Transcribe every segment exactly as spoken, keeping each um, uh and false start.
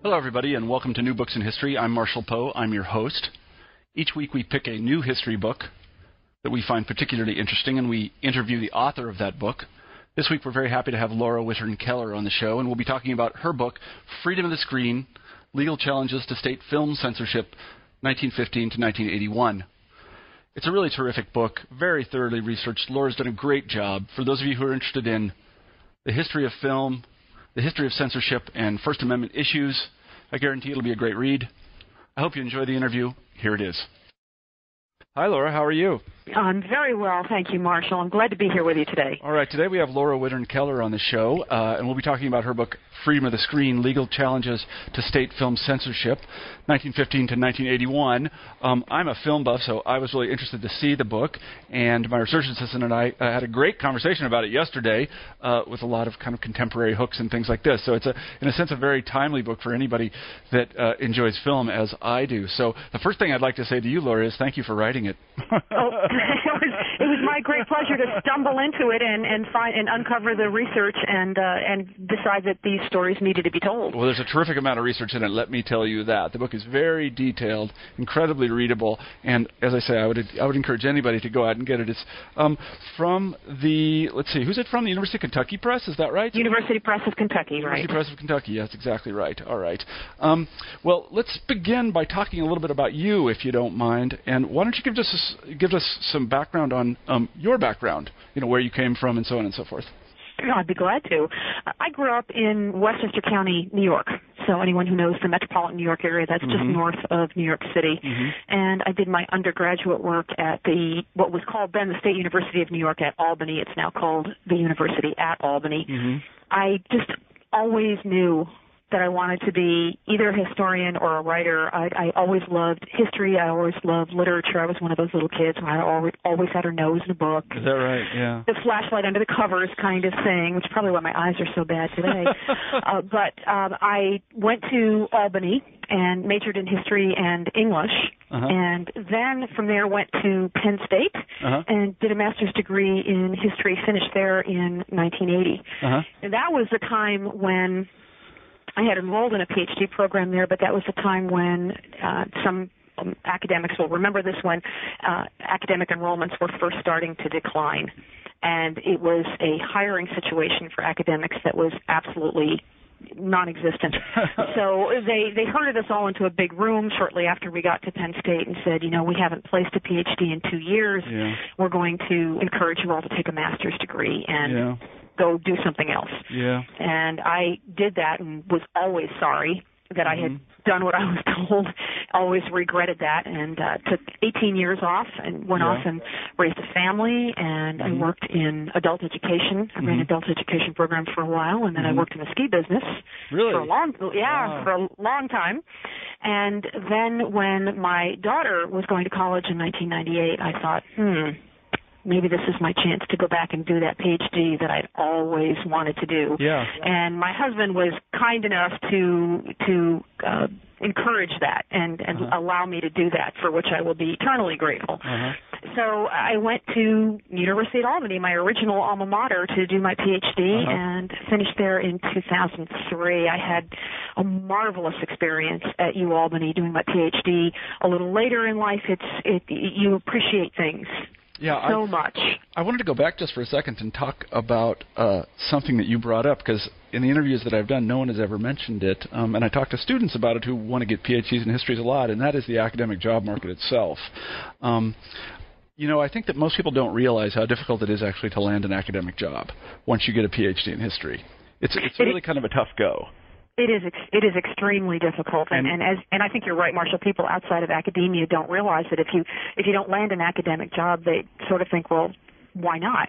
Hello, everybody, and welcome to New Books in History. I'm Marshall Poe. I'm your host. Each week we pick a new history book that we find particularly interesting, and we interview the author of that book. This week we're very happy to have Laura Wittern Keller on the show, and we'll be talking about her book, Freedom of the Screen, Legal Challenges to State Film Censorship, nineteen fifteen to nineteen eighty-one. It's a really terrific book, very thoroughly researched. Laura's done a great job. For those of you who are interested in the history of film, the history of censorship, and First Amendment issues, I guarantee it'll be a great read. I hope you enjoy the interview. Here it is. Hi, Laura. How are you? I'm very well, thank you, Marshall. I'm glad to be here with you today. All right. Today we have Laura Wittern Keller on the show, uh, and we'll be talking about her book, Freedom of the Screen, Legal Challenges to State Film Censorship, nineteen fifteen to nineteen eighty-one. Um, I'm a film buff, so I was really interested to see the book, and my research assistant and I uh, had a great conversation about it yesterday uh, with a lot of kind of contemporary hooks and things like this. So it's, a, in a sense, a very timely book for anybody that uh, enjoys film as I do. So the first thing I'd like to say to you, Laura, is thank you for writing it. oh, it, was, it was my great pleasure to stumble into it and, and find and uncover the research and uh, and decide that these stories needed to be told. Well, there's a terrific amount of research in it, let me tell you that. The book is very detailed, incredibly readable, and as I say, I would I would encourage anybody to go out and get it. It's um, from the, let's see, who's it from? The University of Kentucky Press, is that right? University Press of Kentucky, University right. University Press of Kentucky, yes, exactly right. All right. Um, well, let's begin by talking a little bit about you, if you don't mind, and why don't you give us, give us some background on um, your background, you know, where you came from and so on and so forth. No, I'd be glad to. I grew up in Westchester County, New York. So anyone who knows the metropolitan New York area, that's mm-hmm. just north of New York City. Mm-hmm. And I did my undergraduate work at the what was called then the State University of New York at Albany. It's now called the University at Albany. Mm-hmm. I just always knew that I wanted to be either a historian or a writer. I, I always loved history. I always loved literature. I was one of those little kids who had always, always had her nose in a book. Is that right? Yeah. The flashlight under the covers kind of thing, which is probably why my eyes are so bad today. uh, but um, I went to Albany and majored in history and English. Uh-huh. And then from there went to Penn State uh-huh. and did a master's degree in history, finished there in nineteen eighty. Uh-huh. And that was the time when I had enrolled in a PhD program there, but that was the time when uh, some um, academics will remember this when uh, academic enrollments were first starting to decline. And it was a hiring situation for academics that was absolutely non-existent. So they, they herded us all into a big room shortly after we got to Penn State and said, you know, we haven't placed a PhD in two years. Yeah. We're going to encourage you all to take a master's degree and yeah. go do something else. Yeah. And I did that and was always sorry that mm-hmm. I had done what I was told, always regretted that, and uh, took eighteen years off and went yeah. off and raised a family, and mm-hmm. I worked in adult education. I mm-hmm. ran an adult education program for a while, and then mm-hmm. I worked in the ski business really? for a long, yeah, wow. for a long time. And then when my daughter was going to college in nineteen ninety-eight, I thought, hmm, maybe this is my chance to go back and do that PhD that I'd always wanted to do. Yeah. And my husband was kind enough to to uh, encourage that and, and uh-huh. allow me to do that, for which I will be eternally grateful. Uh-huh. So I went to University at Albany, my original alma mater, to do my PhD, uh-huh. and finished there in two thousand three. I had a marvelous experience at UAlbany doing my PhD. A little later in life, it's it, you appreciate things. Yeah, so I, much. I wanted to go back just for a second and talk about uh, something that you brought up, because in the interviews that I've done, no one has ever mentioned it, um, and I talk to students about it who want to get PhDs in histories a lot, and that is the academic job market itself. Um, you know, I think that most people don't realize how difficult it is actually to land an academic job once you get a PhD in history. It's it's really kind of a tough go. It is ex- it is extremely difficult, and, and as and I think you're right, Marshall. People outside of academia don't realize that if you if you don't land an academic job, they sort of think, well, why not?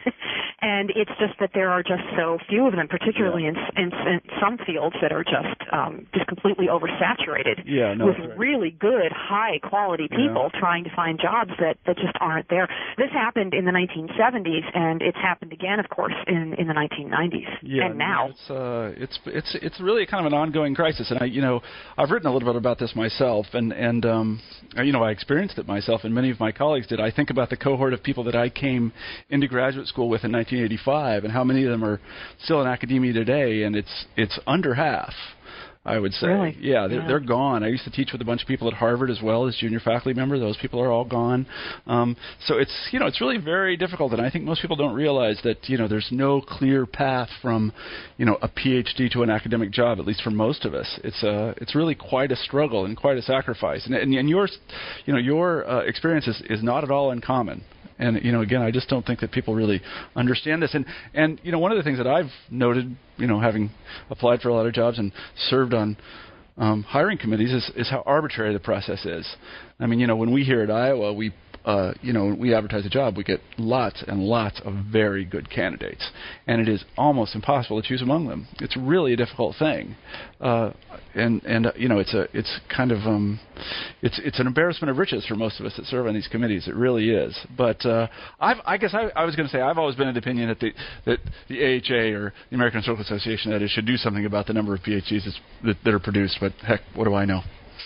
And it's just that there are just so few of them, particularly yeah. in, in, in some fields that are just um, just completely oversaturated yeah, no, with right. really good, high-quality people yeah. trying to find jobs that, that just aren't there. This happened in the nineteen seventies, and it's happened again, of course, in, in the nineteen nineties yeah, and now. It's, uh, it's it's it's really kind of an ongoing crisis, and I you know I've written a little bit about this myself, and and um, you know I experienced it myself, and many of my colleagues did. I think about the cohort of people that I came into graduate school with in nineteen eighty-five, and how many of them are still in academia today, and it's it's under half. I would say. Really? Yeah, they're, yeah. they're gone. I used to teach with a bunch of people at Harvard as well as junior faculty member. Those people are all gone. Um, so it's, you know, it's really very difficult, and I think most people don't realize that, you know, there's no clear path from, you know, a P H D to an academic job, at least for most of us. It's uh, it's really quite a struggle and quite a sacrifice. And, and, and your, you know, your uh, experience is, is not at all uncommon. And, you know, again, I just don't think that people really understand this. And, and, you know, one of the things that I've noted, you know, having applied for a lot of jobs and served on um, hiring committees is, is how arbitrary the process is. I mean, you know, when we here at Iowa, we Uh, you know, when we advertise a job, we get lots and lots of very good candidates, and it is almost impossible to choose among them. It's really a difficult thing, uh, and and uh, you know, it's a it's kind of um, it's it's an embarrassment of riches for most of us that serve on these committees. It really is. But uh, I've, I guess I, I was going to say I've always been of the opinion that the that the A H A or the American Historical Association, that is, should do something about the number of P H Ds that, that are produced. But heck, what do I know?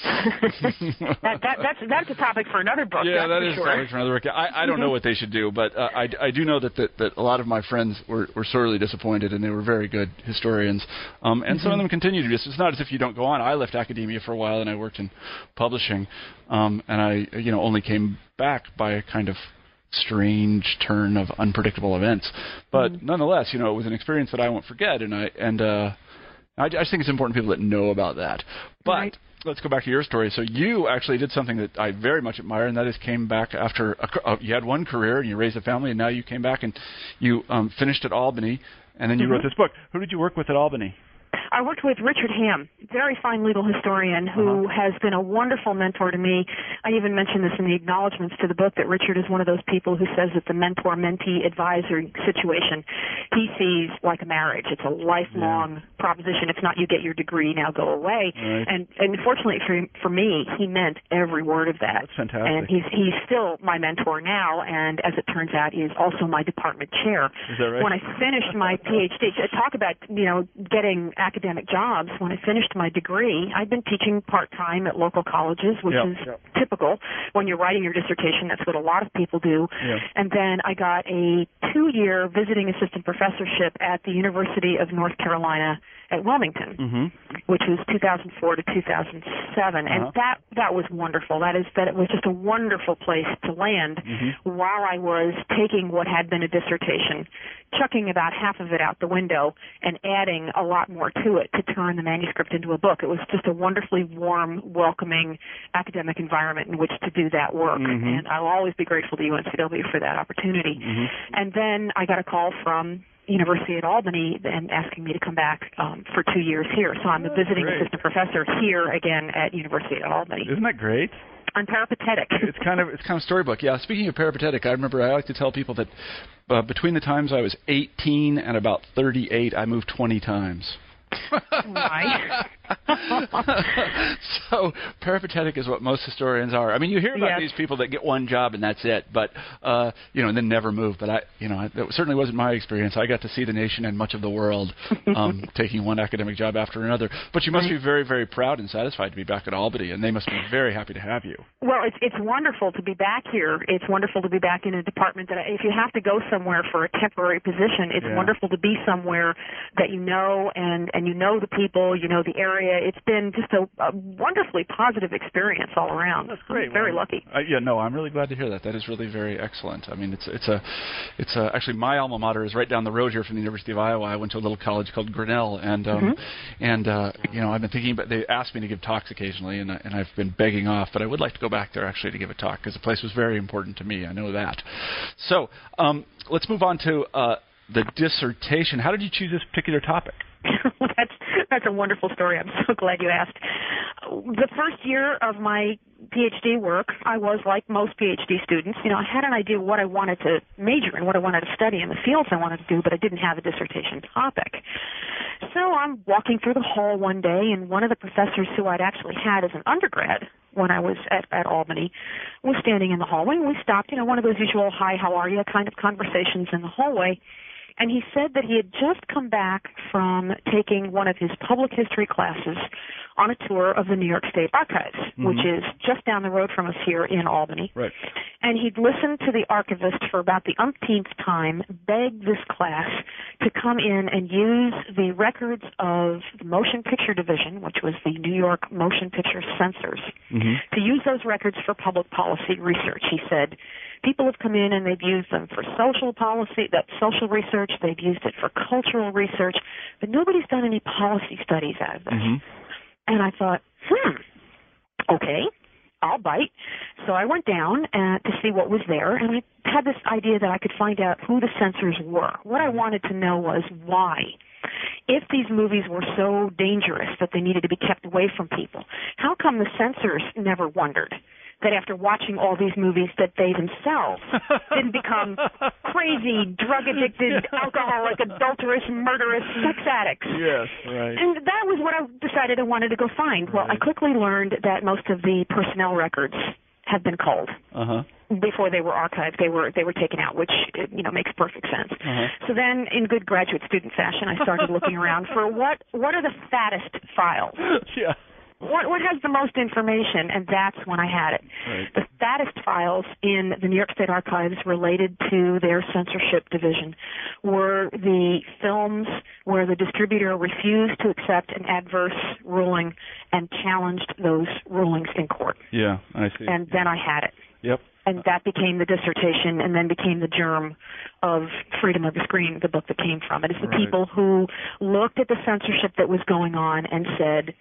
that, that, that's that's a topic for another book. Yeah, that is sure. a topic for another book. I, I don't know what they should do, but uh, I, I do know that, that, that a lot of my friends were, were sorely disappointed, and they were very good historians. Um, and mm-hmm. some of them continue to do this. It's not as if you don't go on. I left academia for a while, and I worked in publishing, um, and I you know only came back by a kind of strange turn of unpredictable events. But mm-hmm. nonetheless, you know, it was an experience that I won't forget, and I and uh, I, I just think it's important people that know about that. But right. Let's go back to your story. So you actually did something that I very much admire, and that is came back after a, uh, you had one career and you raised a family, and now you came back and you um, finished at Albany, and then you mm-hmm. wrote this book. Who did you work with at Albany? I worked with Richard Hamm, very fine legal historian who uh-huh. has been a wonderful mentor to me. I even mentioned this in the acknowledgments to the book, that Richard is one of those people who says that the mentor-mentee advisor situation he sees like a marriage. It's a lifelong yeah. proposition. It's not you get your degree, now go away. Right. And, and fortunately for, for me, he meant every word of that. That's fantastic. And he's, he's still my mentor now, and as it turns out, he is also my department chair. Is that right? When I finished my P H D, talk about, you know, getting academic jobs. When I finished my degree, I'd been teaching part-time at local colleges, which yep, is yep. typical. When you're writing your dissertation, that's what a lot of people do. Yep. And then I got a two-year visiting assistant professorship at the University of North Carolina at Wilmington, mm-hmm. which was two thousand four to two thousand seven. Uh-huh. And that that was wonderful. That is that it was just a wonderful place to land mm-hmm. while I was taking what had been a dissertation, chucking about half of it out the window, and adding a lot more to it to turn the manuscript into a book. It was just a wonderfully warm, welcoming academic environment in which to do that work. Mm-hmm. And I'll always be grateful to U N C W for that opportunity. Mm-hmm. And then I got a call from University at Albany and asking me to come back um, for two years here. So I'm a visiting great. assistant professor here again at University at Albany. Isn't that great? I'm peripatetic. It's kind of it's kind of storybook. Yeah. Speaking of peripatetic, I remember I like to tell people that uh, between the times I was eighteen and about thirty-eight, I moved twenty times. Right. So peripatetic is what most historians are. I mean, you hear about yes. these people that get one job and that's it, but uh, you know, and then never move. But I, you know, I, that certainly wasn't my experience. I got to see the nation and much of the world um, taking one academic job after another. But you must be very, very proud and satisfied to be back at Albany, and they must be very happy to have you. Well, it's it's wonderful to be back here. It's wonderful to be back in a department that, if you have to go somewhere for a temporary position, it's yeah. wonderful to be somewhere that you know and and you know the people, you know the area. It's been just a, a wonderfully positive experience all around. That's great. I'm very well, lucky. I, yeah, no, I'm really glad to hear that. That is really very excellent. I mean, it's it's a it's a, actually my alma mater is right down the road here from the University of Iowa. I went to a little college called Grinnell, and um, mm-hmm. and uh, you know, I've been thinking about. They asked me to give talks occasionally, and I, and I've been begging off, but I would like to go back there actually to give a talk because the place was very important to me. I know that. So um, let's move on to uh, the dissertation. How did you choose this particular topic? that's that's a wonderful story. I'm so glad you asked. The first year of my P H D work, I was like most P H D students. You know, I had an idea of what I wanted to major in, what I wanted to study, and the fields I wanted to do, but I didn't have a dissertation topic. So I'm walking through the hall one day, and one of the professors who I'd actually had as an undergrad when I was at, at Albany was standing in the hallway, and we stopped, you know, one of those usual, hi, how are you kind of conversations in the hallway. And he said that he had just come back from taking one of his public history classes on a tour of the New York State Archives, mm-hmm. which is just down the road from us here in Albany. Right. And he'd listened to the archivist for about the umpteenth time beg this class to come in and use the records of the Motion Picture Division, which was the New York Motion Picture Censors, mm-hmm. to use those records for public policy research. He said, people have come in and they've used them for social policy, that social research, they've used it for cultural research, but nobody's done any policy studies out of this. Mm-hmm. And I thought, hmm, okay, I'll bite. So I went down uh, to see what was there, and I had this idea that I could find out who the censors were. What I wanted to know was why. If these movies were so dangerous that they needed to be kept away from people, how come the censors never wondered that after watching all these movies that they themselves didn't become crazy, drug-addicted, alcoholic, adulterous, murderous sex addicts? Yes, right. And that was what I decided I wanted to go find. Well, right. I quickly learned that most of the personnel records had been culled. Uh-huh. Before they were archived, they were they were taken out, which you know makes perfect sense. Uh-huh. So then, in good graduate student fashion, I started looking around for what what are the fattest files. Yeah. What what has the most information, and that's when I had it. Right. The fattest files in the New York State Archives related to their censorship division were the films where the distributor refused to accept an adverse ruling and challenged those rulings in court. Yeah, I see. And then I had it. Yep. And that became the dissertation and then became the germ of Freedom of the Screen, the book that came from it. It's the right. people who looked at the censorship that was going on and said,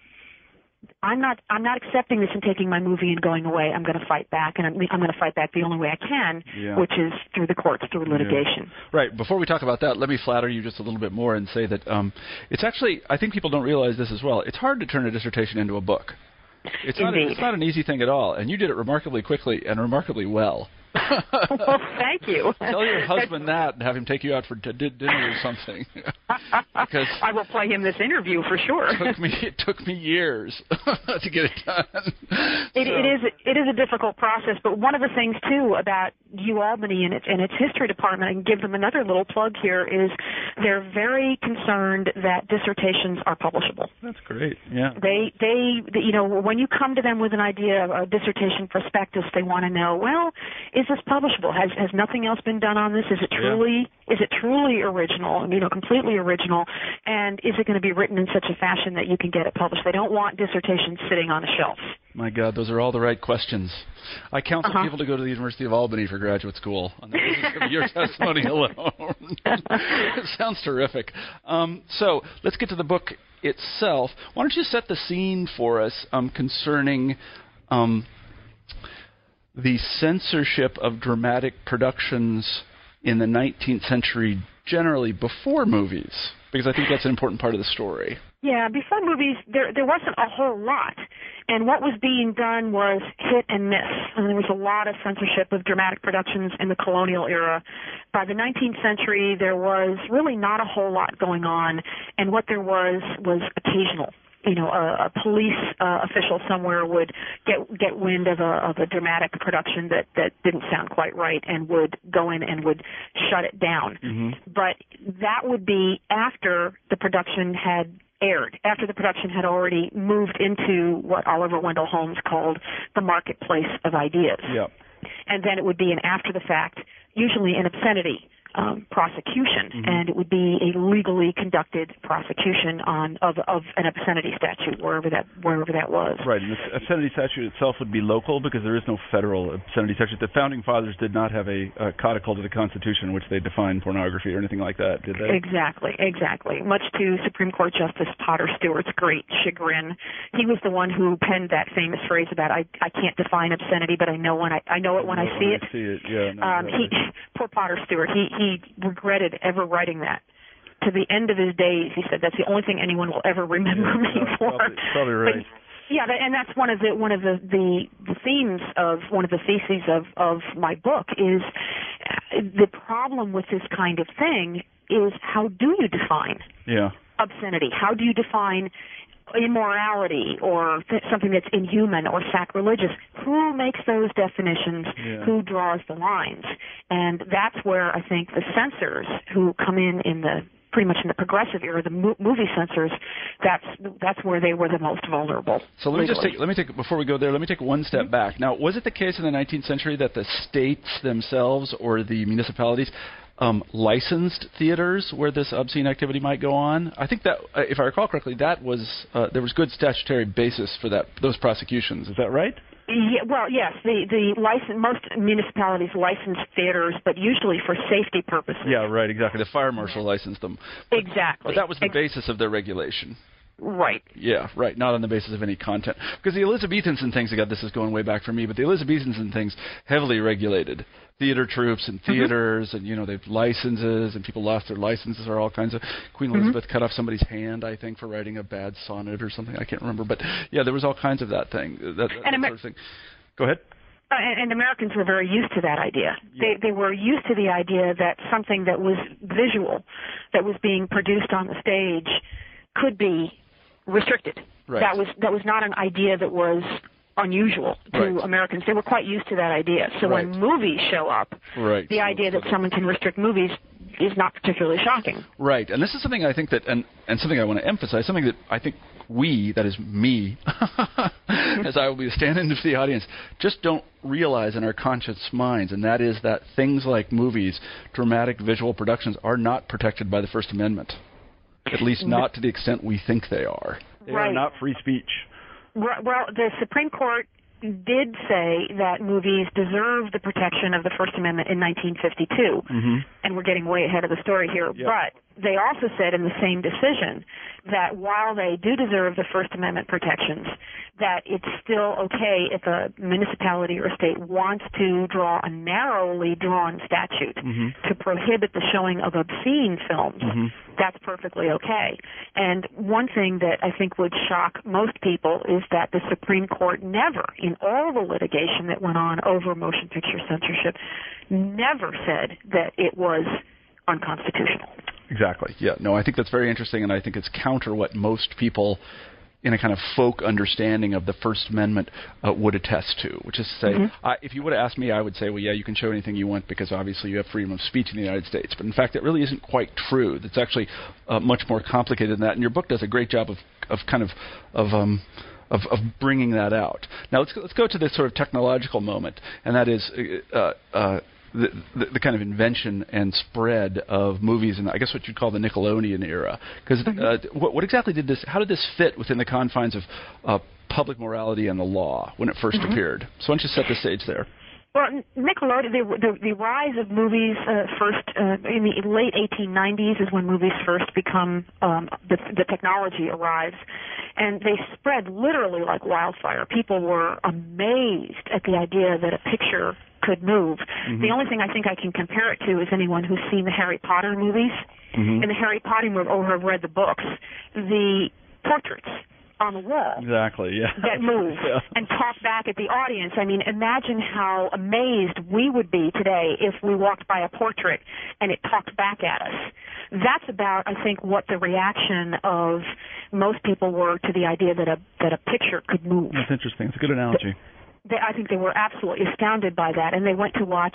I'm not I'm not accepting this and taking my movie and going away. I'm going to fight back, and I'm, I'm going to fight back the only way I can, yeah. which is through the courts, through litigation. Yeah. Right. Before we talk about that, let me flatter you just a little bit more and say that um, it's actually, I think people don't realize this as well, it's hard to turn a dissertation into a book. It's not, a, it's not an easy thing at all, and you did it remarkably quickly and remarkably well. Well, thank you. Tell your husband that and have him take you out for d- d- dinner or something. Because I will play him this interview for sure. It took me, it took me years to get it done. It, so. it is it is a difficult process, but one of the things too about UAlbany and its and its history department, I can give them another little plug here, is they're very concerned that dissertations are publishable. That's great. Yeah. They they you know when you come to them with an idea of a dissertation prospectus, they want to know, well, is this publishable? Has has nothing else been done on this? Is it truly yeah. is it truly original? You know, completely original? And is it going to be written in such a fashion that you can get it published? They don't want dissertations sitting on a shelf. My God, those are all the right questions. I counsel uh-huh. people to go to the University of Albany for graduate school on the basis of your testimony alone. It sounds terrific. Um, so let's get to the book itself. Why don't you set the scene for us um, concerning um, the censorship of dramatic productions in the nineteenth century, generally before movies, because I think that's an important part of the story. Yeah, before movies, there there wasn't a whole lot, and what was being done was hit and miss. And there was a lot of censorship of dramatic productions in the colonial era. By the nineteenth century, there was really not a whole lot going on, and what there was was occasional. You know, a, a police uh, official somewhere would get get wind of a of a dramatic production that, that didn't sound quite right and would go in and would shut it down. Mm-hmm. But that would be after the production had aired, after the production had already moved into what Oliver Wendell Holmes called the marketplace of ideas. Yep. And then it would be an after the fact, usually an obscenity Um, prosecution, mm-hmm. and it would be a legally conducted prosecution on of, of an obscenity statute wherever that wherever that was. Right, and the obscenity statute itself would be local because there is no federal obscenity statute. The founding fathers did not have a, a codicil to the Constitution in which they defined pornography or anything like that, did they? Exactly, exactly. Much to Supreme Court Justice Potter Stewart's great chagrin, he was the one who penned that famous phrase about I I can't define obscenity, but I know when I I know it when I, I see when it. I see it, yeah. No, um, exactly. he poor Potter Stewart. He He regretted ever writing that. To the end of his days, he said, that's the only thing anyone will ever remember yeah, me no, for. Probably, probably right. But, yeah, and that's one of the one of the, the, the themes of one of the theses of, of my book is the problem with this kind of thing is how do you define yeah. obscenity? How do you define immorality or th- something that's inhuman or sacrilegious. Who makes those definitions? Yeah. Who draws the lines? And that's where I think the censors who come in in the pretty much in the progressive era, the mo- movie censors, that's that's where they were the most vulnerable. So let me legally. just take, let me take, before we go there, let me take one step mm-hmm. back. Now, was it the case in the nineteenth century that the states themselves or the municipalities um, licensed theaters where this obscene activity might go on? I think that, uh, if I recall correctly, that was uh, there was good statutory basis for that those prosecutions. Is that right? Yeah, well, yes, the the license, most municipalities license theaters, but usually for safety purposes. Yeah, right, exactly. The fire marshal licensed them. But, exactly. But that was the Ex- basis of their regulation. Right. Yeah, right. Not on the basis of any content. Because the Elizabethans and things, again, this is going way back for me, but the Elizabethans and things heavily regulated theater troops and theaters, mm-hmm. and, you know, they've licenses, and people lost their licenses or all kinds of. Queen Elizabeth mm-hmm. cut off somebody's hand, I think, for writing a bad sonnet or something. I can't remember. But, yeah, there was all kinds of that thing. That, that, that Amer- sort of thing. Go ahead. Uh, and, and Americans were very used to that idea. Yeah. They, they were used to the idea that something that was visual, that was being produced on the stage, could be restricted. Right. That was that was not an idea that was unusual to right. Americans. They were quite used to that idea. So right. when movies show up, right. the so, idea that so someone can restrict movies is not particularly shocking. Right. And this is something I think that, and, and something I want to emphasize, something that I think we, that is me, as I will be standing to the audience, just don't realize in our conscious minds, and that is that things like movies, dramatic visual productions, are not protected by the First Amendment. At least not to the extent we think they are. They right. are not free speech. Well, the Supreme Court did say that movies deserve the protection of the First Amendment in nineteen fifty-two, mm-hmm. and we're getting way ahead of the story here. Yep. But they also said in the same decision that while they do deserve the First Amendment protections, that it's still okay if a municipality or state wants to draw a narrowly drawn statute mm-hmm. to prohibit the showing of obscene films. Mm-hmm. That's perfectly okay. And one thing that I think would shock most people is that the Supreme Court never, in all the litigation that went on over motion picture censorship, never said that it was unconstitutional. Exactly. Yeah. No, I think that's very interesting, and I think it's counter what most people in a kind of folk understanding of the First Amendment uh, would attest to, which is to say, mm-hmm. uh, if you would have asked me, I would say, well, yeah, you can show anything you want because obviously you have freedom of speech in the United States. But in fact, it really isn't quite true. It's actually uh, much more complicated than that, and your book does a great job of, of kind of of um, Of, of bringing that out. Now let's let's go to this sort of technological moment, and that is uh, uh, the, the the kind of invention and spread of movies, and I guess what you'd call the Nickelodeon era. Because uh, what, what exactly did this? How did this fit within the confines of uh, public morality and the law when it first mm-hmm. appeared? So why don't you set the stage there? Well, Nickelodeon, the, the, the rise of movies uh, first uh, in the late eighteen nineties is when movies first become, um, the, the technology arrives, and they spread literally like wildfire. People were amazed at the idea that a picture could move. Mm-hmm. The only thing I think I can compare it to is anyone who's seen the Harry Potter movies. Mm-hmm. In the Harry Potter movie, or have read the books, the portraits on the wall exactly, yeah. that move yeah. and talk back at the audience. I mean, imagine how amazed we would be today if we walked by a portrait and it talked back at us. That's about, I think, what the reaction of most people were to the idea that a that a picture could move. That's interesting. It's a good analogy. They, I think they were absolutely astounded by that, and they went to watch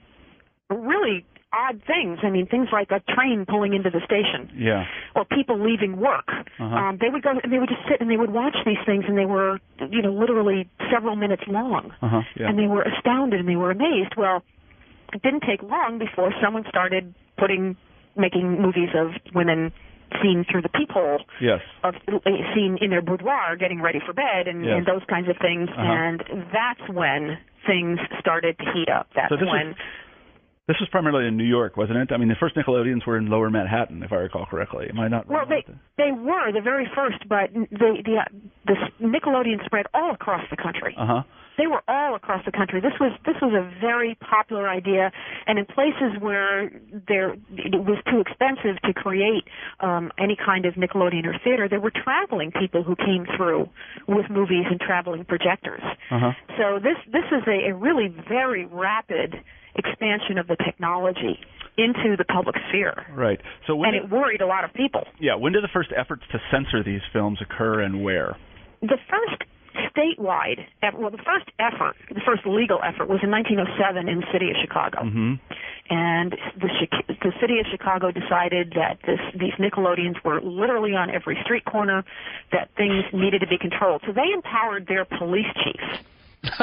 really odd things. I mean, things like a train pulling into the station, yeah, or people leaving work. Uh-huh. Um, they would go and they would just sit and they would watch these things, and they were, you know, literally several minutes long, uh-huh. yeah. and they were astounded and they were amazed. Well, it didn't take long before someone started putting, making movies of women seen through the peephole, yes, of seen in their boudoir getting ready for bed, and, yes. and those kinds of things. Uh-huh. And that's when things started to heat up. That's so this when. Was, this was primarily in New York, wasn't it? I mean, the first Nickelodeons were in Lower Manhattan, if I recall correctly. Am I not well, wrong? Well, they they were the very first, but the the the Nickelodeon spread all across the country. Uh huh. They were all across the country. This was this was a very popular idea, and in places where there it was too expensive to create um, any kind of Nickelodeon or theater, there were traveling people who came through with movies and traveling projectors. Uh-huh. So this this is a, a really very rapid expansion of the technology. into the public sphere. Right. So when and it worried a lot of people. Yeah. When did the first efforts to censor these films occur, and where? The first statewide, well, the first effort, the first legal effort was in nineteen oh seven in the city of Chicago. Mm-hmm. And the, the city of Chicago decided that this, these Nickelodeons were literally on every street corner, that things needed to be controlled. So they empowered their police chiefs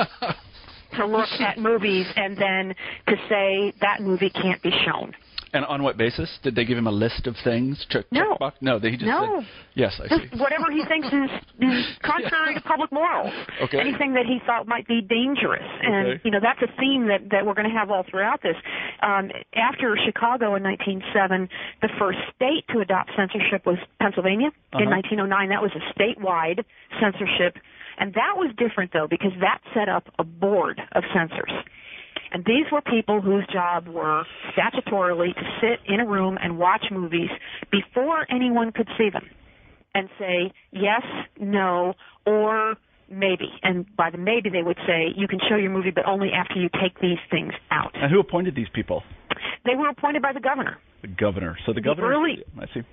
to look at movies and then to say that movie can't be shown. And on what basis? Did they give him a list of things? Check, no. check box? No, they just no. said, yes, I just see. Whatever he thinks is, is contrary yeah. to public morals. Okay. Anything that he thought might be dangerous. And, okay. you know, that's a theme that, that we're going to have all throughout this. Um, after Chicago in nineteen oh seven, the first state to adopt censorship was Pennsylvania. Uh-huh. In nineteen oh nine, that was a statewide censorship. And that was different, though, because that set up a board of censors. And these were people whose job were statutorily to sit in a room and watch movies before anyone could see them and say yes, no, or maybe. And by the maybe, they would say, you can show your movie, but only after you take these things out. And who appointed these people? They were appointed by the governor. The governor. So the governor. The early, I see.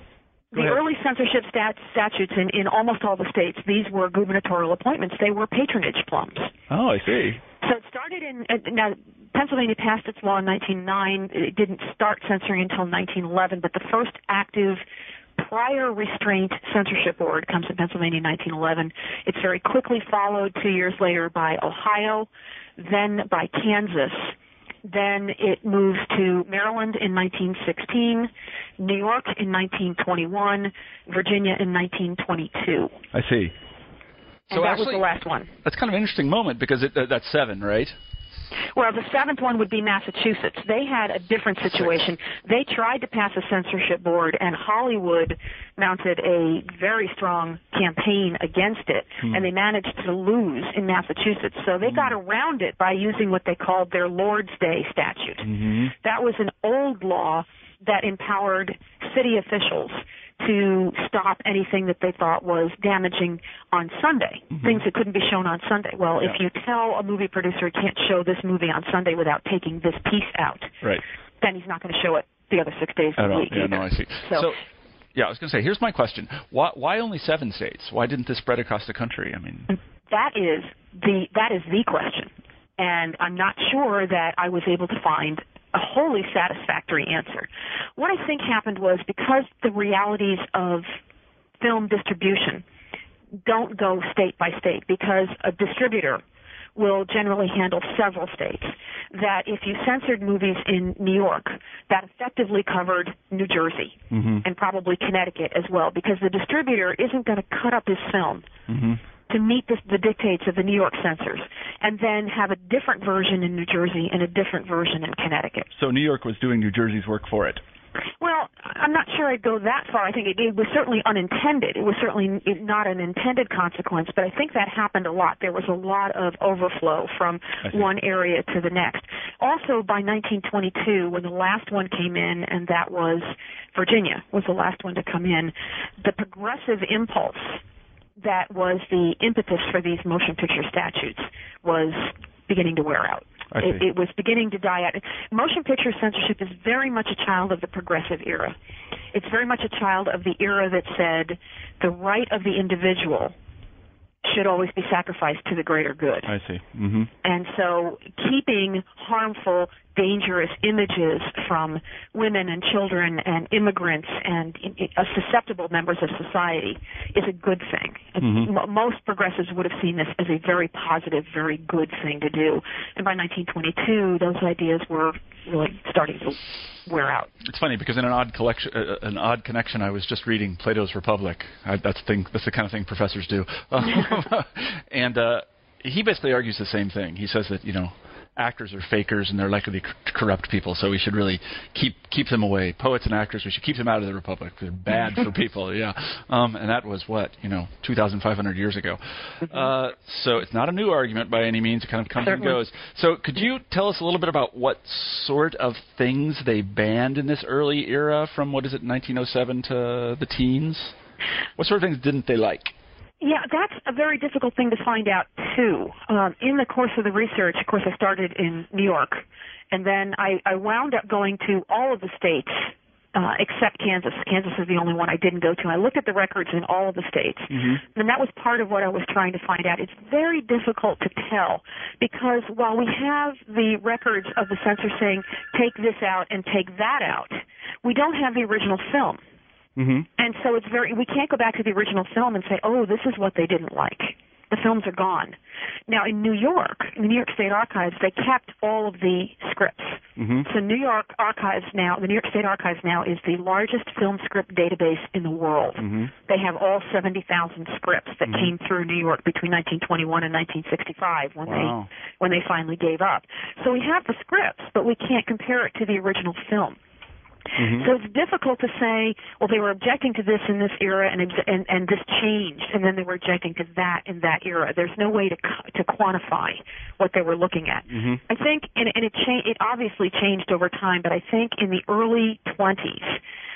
Go the ahead. early censorship stat, statutes in, in almost all the states, these were gubernatorial appointments. They were patronage plums. Oh, I see. So it started in, uh, now, Pennsylvania passed its law in nineteen oh nine. It didn't start censoring until nineteen eleven, but the first active prior restraint censorship board comes in Pennsylvania in nineteen eleven. It's very quickly followed two years later by Ohio, then by Kansas. Then it moves to Maryland in nineteen sixteen, New York in nineteen twenty-one, Virginia in nineteen twenty-two. I see. And so that actually, was the last one. That's kind of an interesting moment because it, uh, that's seven, right? Well, the seventh one would be Massachusetts. They had a different situation. They tried to pass a censorship board, and Hollywood mounted a very strong campaign against it, hmm. and they managed to lose in Massachusetts. So they hmm. got around it by using what they called their Lord's Day statute. Mm-hmm. That was an old law that empowered city officials to stop anything that they thought was damaging on Sunday, mm-hmm. things that couldn't be shown on Sunday. Well, yeah. if you tell a movie producer he can't show this movie on Sunday without taking this piece out, right. then he's not going to show it the other six days of the week. Yeah, either. no, I see. So, so yeah, I was going to say, here's my question. Why, why only seven states? Why didn't this spread across the country? I mean, that is the that is the question. And I'm not sure that I was able to find a wholly satisfactory answer. What I think happened was because the realities of film distribution don't go state by state, because a distributor will generally handle several states, that if you censored movies in New York, that effectively covered New Jersey mm-hmm. and probably Connecticut as well, because the distributor isn't going to cut up his film mm-hmm. to meet the, the dictates of the New York censors, and then have a different version in New Jersey and a different version in Connecticut. So New York was doing New Jersey's work for it. Well, I'm not sure I'd go that far. I think it, it was certainly unintended. It was certainly not an intended consequence, but I think that happened a lot. There was a lot of overflow from one area to the next. Also, by nineteen twenty-two, when the last one came in, and that was Virginia, was the last one to come in, the progressive impulse that was the impetus for these motion picture statutes was beginning to wear out. It, it was beginning to die out. Motion picture censorship is very much a child of the progressive era. It's very much a child of the era that said the right of the individual should always be sacrificed to the greater good. I see. Mm-hmm. And so keeping harmful, dangerous images from women and children and immigrants and uh, susceptible members of society is a good thing. Mm-hmm. M- most progressives would have seen this as a very positive, very good thing to do. And by nineteen twenty-two, those ideas were really starting to wear out. It's funny because in an odd collection, uh, an odd connection, I was just reading Plato's Republic. I, that's the thing. That's the kind of thing professors do. and uh, he basically argues the same thing. He says that you know actors are fakers and they're likely to corrupt people, so we should really keep keep them away. Poets and actors, we should keep them out of the Republic. They're bad for people. Yeah, um, and that was what you know, two thousand five hundred years ago. Uh, so it's not a new argument by any means. It kind of comes Certainly. and goes. So could you tell us a little bit about what sort of things they banned in this early era, from what is it, nineteen oh seven to the teens? What sort of things didn't they like? Yeah, that's a very difficult thing to find out, too. Um, in the course of the research, of course, I started in New York, And then I, I wound up going to all of the states uh, except Kansas. Kansas is the only one I didn't go to. I looked at the records in all of the states, mm-hmm. and that was part of what I was trying to find out. It's very difficult to tell because while we have the records of the censor saying, take this out and take that out, we don't have the original film. Mm-hmm. And so it's very, we can't go back to the original film and say, oh, this is what they didn't like. The films are gone. Now, in New York, in the New York State Archives, they kept all of the scripts. Mm-hmm. So New York Archives now, the New York State Archives now is the largest film script database in the world. Mm-hmm. They have all seventy thousand scripts that mm-hmm. came through New York between nineteen twenty-one and nineteen sixty-five when wow. they when they finally gave up. So we have the scripts, but we can't compare it to the original film. Mm-hmm. So it's difficult to say, well, they were objecting to this in this era, and, and and this changed, and then they were objecting to that in that era. There's no way to to quantify what they were looking at. Mm-hmm. I think, and, and it cha- it obviously changed over time, but I think in the early twenties,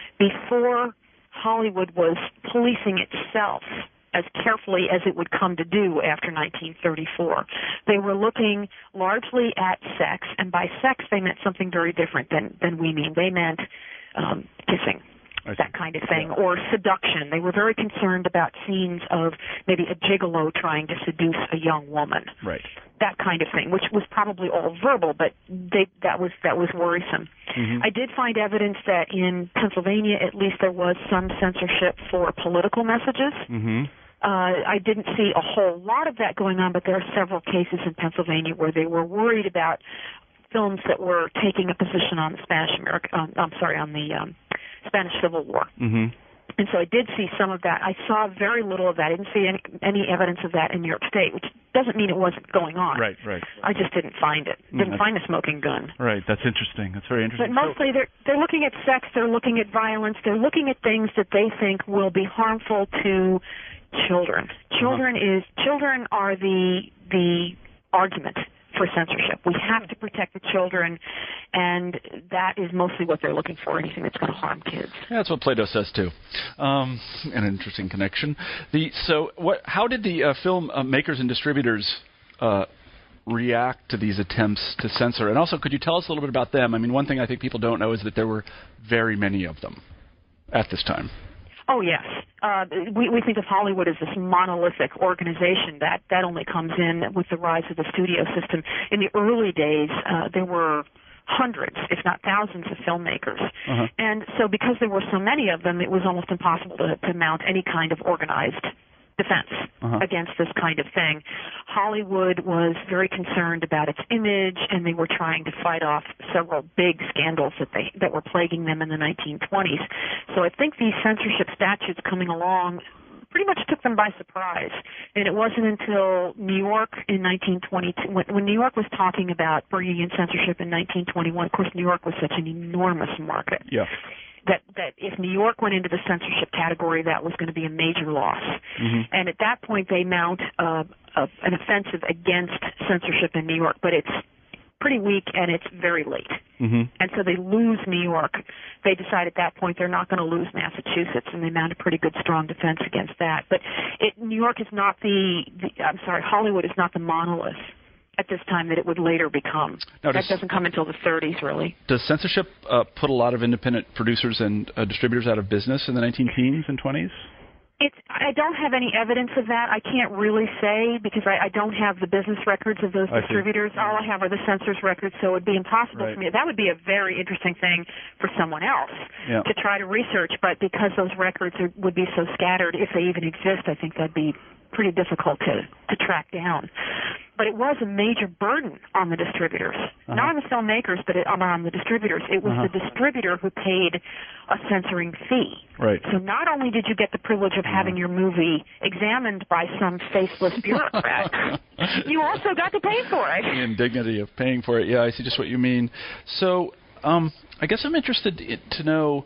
before Hollywood was policing itself as carefully as it would come to do after nineteen thirty-four. They were looking largely at sex, and by sex they meant something very different than, than we mean. They meant um, kissing, that kind of thing, yeah. or seduction. They were very concerned about scenes of maybe a gigolo trying to seduce a young woman. Right. That kind of thing, which was probably all verbal, but they, that was that was worrisome. Mm-hmm. I did find evidence that in Pennsylvania, at least, there was some censorship for political messages. Mm-hmm. Uh, I didn't see a whole lot of that going on, but there are several cases in Pennsylvania where they were worried about films that were taking a position on the Spanish America. Um, I'm sorry, on the um, Spanish Civil War. Mm-hmm. And so I did see some of that. I saw very little of that. I didn't see any, any evidence of that in New York State, which doesn't mean it wasn't going on. Right, right. I just didn't find it. Didn't mm, find a smoking gun. Right, that's interesting. That's very interesting. But mostly they're, they're looking at sex, they're looking at violence, they're looking at things that they think will be harmful to children. Children uh-huh. is children are the the argument for censorship. We have to protect the children, and that is mostly what they're looking for, anything that's going to harm kids. Yeah, that's what Plato says, too. Um, an interesting connection. The So what? How did the uh, film uh, makers and distributors uh, react to these attempts to censor? And also, could you tell us a little bit about them? I mean, one thing I think people don't know is that there were very many of them at this time. Oh, yes. Uh, we, we think of Hollywood as this monolithic organization. That, that only comes in with the rise of the studio system. In the early days, uh, there were hundreds, if not thousands, of filmmakers. Uh-huh. And so because there were so many of them, it was almost impossible to, to mount any kind of organized defense uh-huh. against this kind of thing. Hollywood was very concerned about its image, and they were trying to fight off several big scandals that they that were plaguing them in the nineteen twenties. So I think these censorship statutes coming along pretty much took them by surprise. And it wasn't until New York in nineteen twenty-two, when, when New York was talking about bringing in censorship in nineteen twenty-one, of course, New York was such an enormous market. Yeah. That, that if New York went into the censorship category, that was going to be a major loss. Mm-hmm. And at that point, they mount uh, a, an offensive against censorship in New York, but it's pretty weak and it's very late. Mm-hmm. And so they lose New York. They decide at that point they're not going to lose Massachusetts, and they mount a pretty good, strong defense against that. But it, New York is not the, the, I'm sorry, Hollywood is not the monolith at this time that it would later become. Now, that does, doesn't come until the thirties, really. Does censorship uh, put a lot of independent producers and uh, distributors out of business in the nineteen teens and twenties? It's, I don't have any evidence of that. I can't really say because I, I don't have the business records of those I distributors. See. All I have are the censors records, so it would be impossible right. for me. That would be a very interesting thing for someone else yeah. to try to research, but because those records are, would be so scattered, if they even exist, I think that'd be pretty difficult to, to track down. But it was a major burden on the distributors, uh-huh. not on the filmmakers, but it, on the distributors. It was uh-huh. the distributor who paid a censoring fee. Right. So not only did you get the privilege of having uh-huh. your movie examined by some faceless bureaucrat, you also got to pay for it. The indignity of paying for it. Yeah, I see just what you mean. So um, I guess I'm interested to know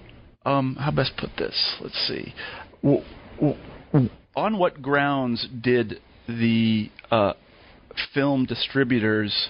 um, how best put this. Let's see. Well, well, on what grounds did the uh, film distributors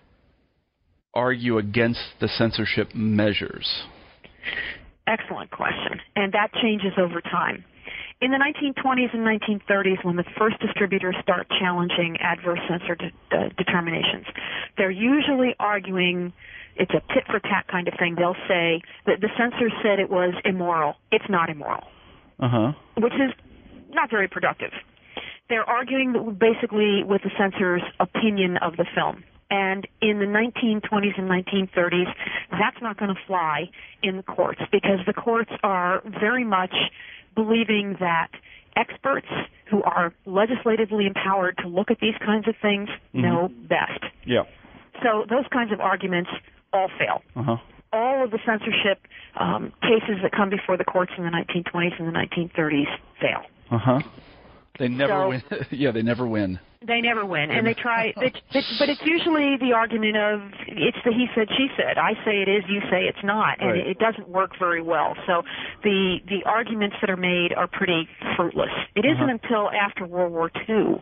argue against the censorship measures? Excellent question. And that changes over time. In the nineteen twenties and nineteen thirties, when the first distributors start challenging adverse censor de- de- determinations, they're usually arguing it's a tit-for-tat kind of thing. They'll say that the censors said it was immoral. It's not immoral, uh-huh. which is not very productive. They're arguing that basically with the censor's opinion of the film. And in the nineteen twenties and nineteen thirties, that's not going to fly in the courts because the courts are very much believing that experts who are legislatively empowered to look at these kinds of things mm-hmm. know best. Yeah. So those kinds of arguments all fail. Uh-huh. All of the censorship um, cases that come before the courts in the nineteen twenties and the nineteen thirties fail. Uh-huh. They never so, win. yeah, they never win. They never win, and they try. They, they, but it's usually the argument of it's the he said, she said. I say it is, you say it's not, and right. it, it doesn't work very well. So the the arguments that are made are pretty fruitless. It isn't uh-huh. until after World War Two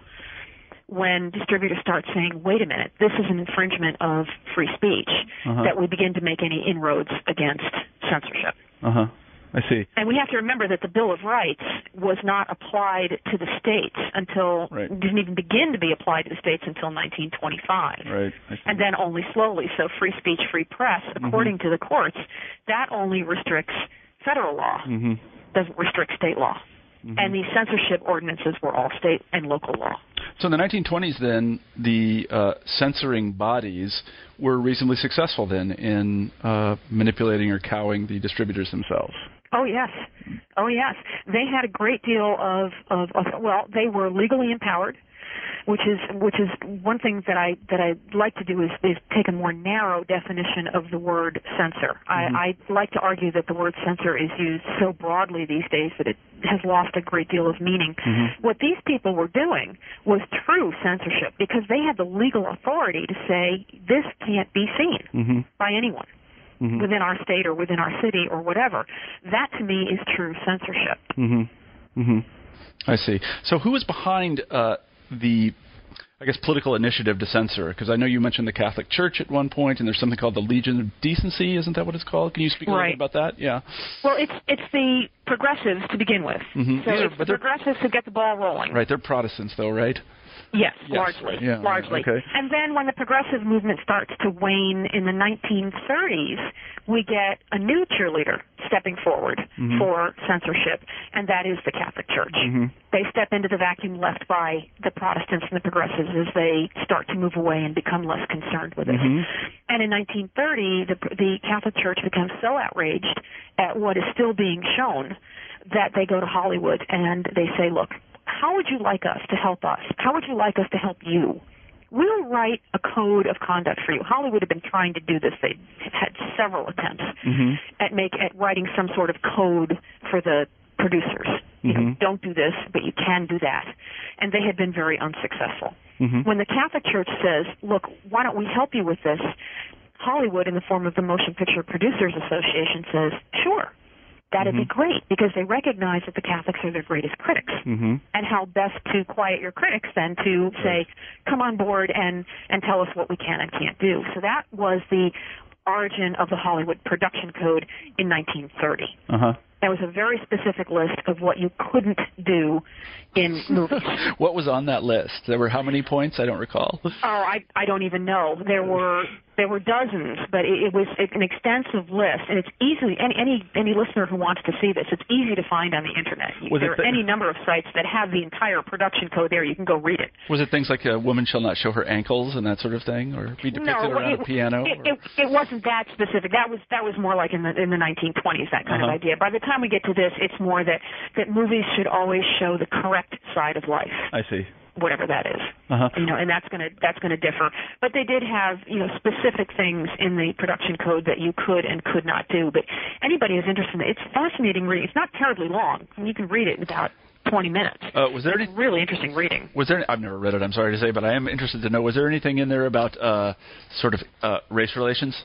when distributors start saying, wait a minute, this is an infringement of free speech, uh-huh. that we begin to make any inroads against censorship. Uh-huh. I see. And we have to remember that the Bill of Rights was not applied to the states until, right. didn't even begin to be applied to the states until nineteen twenty-five. Right. And then only slowly. So free speech, free press, according mm-hmm. to the courts, that only restricts federal law, mm-hmm. doesn't restrict state law. Mm-hmm. And these censorship ordinances were all state and local law. So in the nineteen twenties, then, the uh, censoring bodies were reasonably successful then in uh, manipulating or cowing the distributors themselves. Oh, yes. Oh, yes. They had a great deal of, of, of well, they were legally empowered, which is which is one thing that I that I like to do is, is take a more narrow definition of the word censor. Mm-hmm. I, I like to argue that the word censor is used so broadly these days that it has lost a great deal of meaning. Mm-hmm. What these people were doing was true censorship because they had the legal authority to say this can't be seen mm-hmm. by anyone. Mm-hmm. within our state or within our city or whatever. That, to me, is true censorship. Mm-hmm. Mm-hmm. I see. So who was behind uh, the, I guess, political initiative to censor? Because I know you mentioned the Catholic Church at one point, and there's something called the Legion of Decency. Isn't that what it's called? Can you speak a little right. bit about that? Yeah. Well, it's it's the progressives to begin with. Mm-hmm. So These it's are, the progressives who get the ball rolling. Right. They're Protestants, though, right? Yes, yes, largely. Yeah, largely. Okay. And then when the progressive movement starts to wane in the nineteen thirties, we get a new cheerleader stepping forward mm-hmm. for censorship, and that is the Catholic Church. Mm-hmm. They step into the vacuum left by the Protestants and the progressives as they start to move away and become less concerned with it. Mm-hmm. And in nineteen thirty, the, the Catholic Church becomes so outraged at what is still being shown that they go to Hollywood and they say, look, how would you like us to help us? How would you like us to help you? We'll write a code of conduct for you. Hollywood had been trying to do this. They had several attempts mm-hmm. at make at writing some sort of code for the producers. You mm-hmm. know, don't do this, but you can do that. And they had been very unsuccessful. Mm-hmm. When the Catholic Church says, look, why don't we help you with this? Hollywood, in the form of the Motion Picture Producers Association, says, sure. That'd mm-hmm. be great because they recognize that the Catholics are their greatest critics. Mm-hmm. And how best to quiet your critics than to say, come on board and, and tell us what we can and can't do. So that was the origin of the Hollywood Production Code in nineteen thirty. Uh-huh. There was a very specific list of what you couldn't do in movies. What was on that list? There were how many points? I don't recall. Oh, I I don't even know. There were there were dozens, but it, it was an extensive list, and it's easily any any any listener who wants to see this, it's easy to find on the internet. Was there it are the, any number of sites that have the entire production code there. You can go read it. Was it things like a woman shall not show her ankles and that sort of thing, or be depicted no, around it, a piano? It, it, it wasn't that specific. That was that was more like in the in the nineteen twenties, that kind uh-huh. of idea. By the time we get to this, it's more that that movies should always show the correct side of life. I see. Whatever that is, uh-huh. you know, and that's going to that's going to differ. But they did have, you know, specific things in the production code that you could and could not do. But anybody who's interested, it's fascinating reading. It's not terribly long. I mean, you can read it in about twenty minutes. Uh, was there it's any really interesting reading? Was there? I've never read it. I'm sorry to say, but I am interested to know. Was there anything in there about uh, sort of uh, race relations?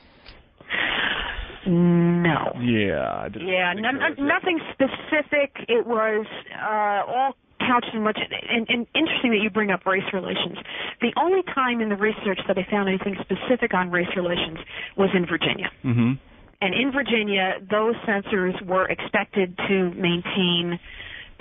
No. Yeah. I didn't yeah. think No, there was no, nothing specific. It was uh, all couched in much. And, and interesting that you bring up race relations. The only time in the research that I found anything specific on race relations was in Virginia. Mm-hmm. And in Virginia, those censors were expected to maintain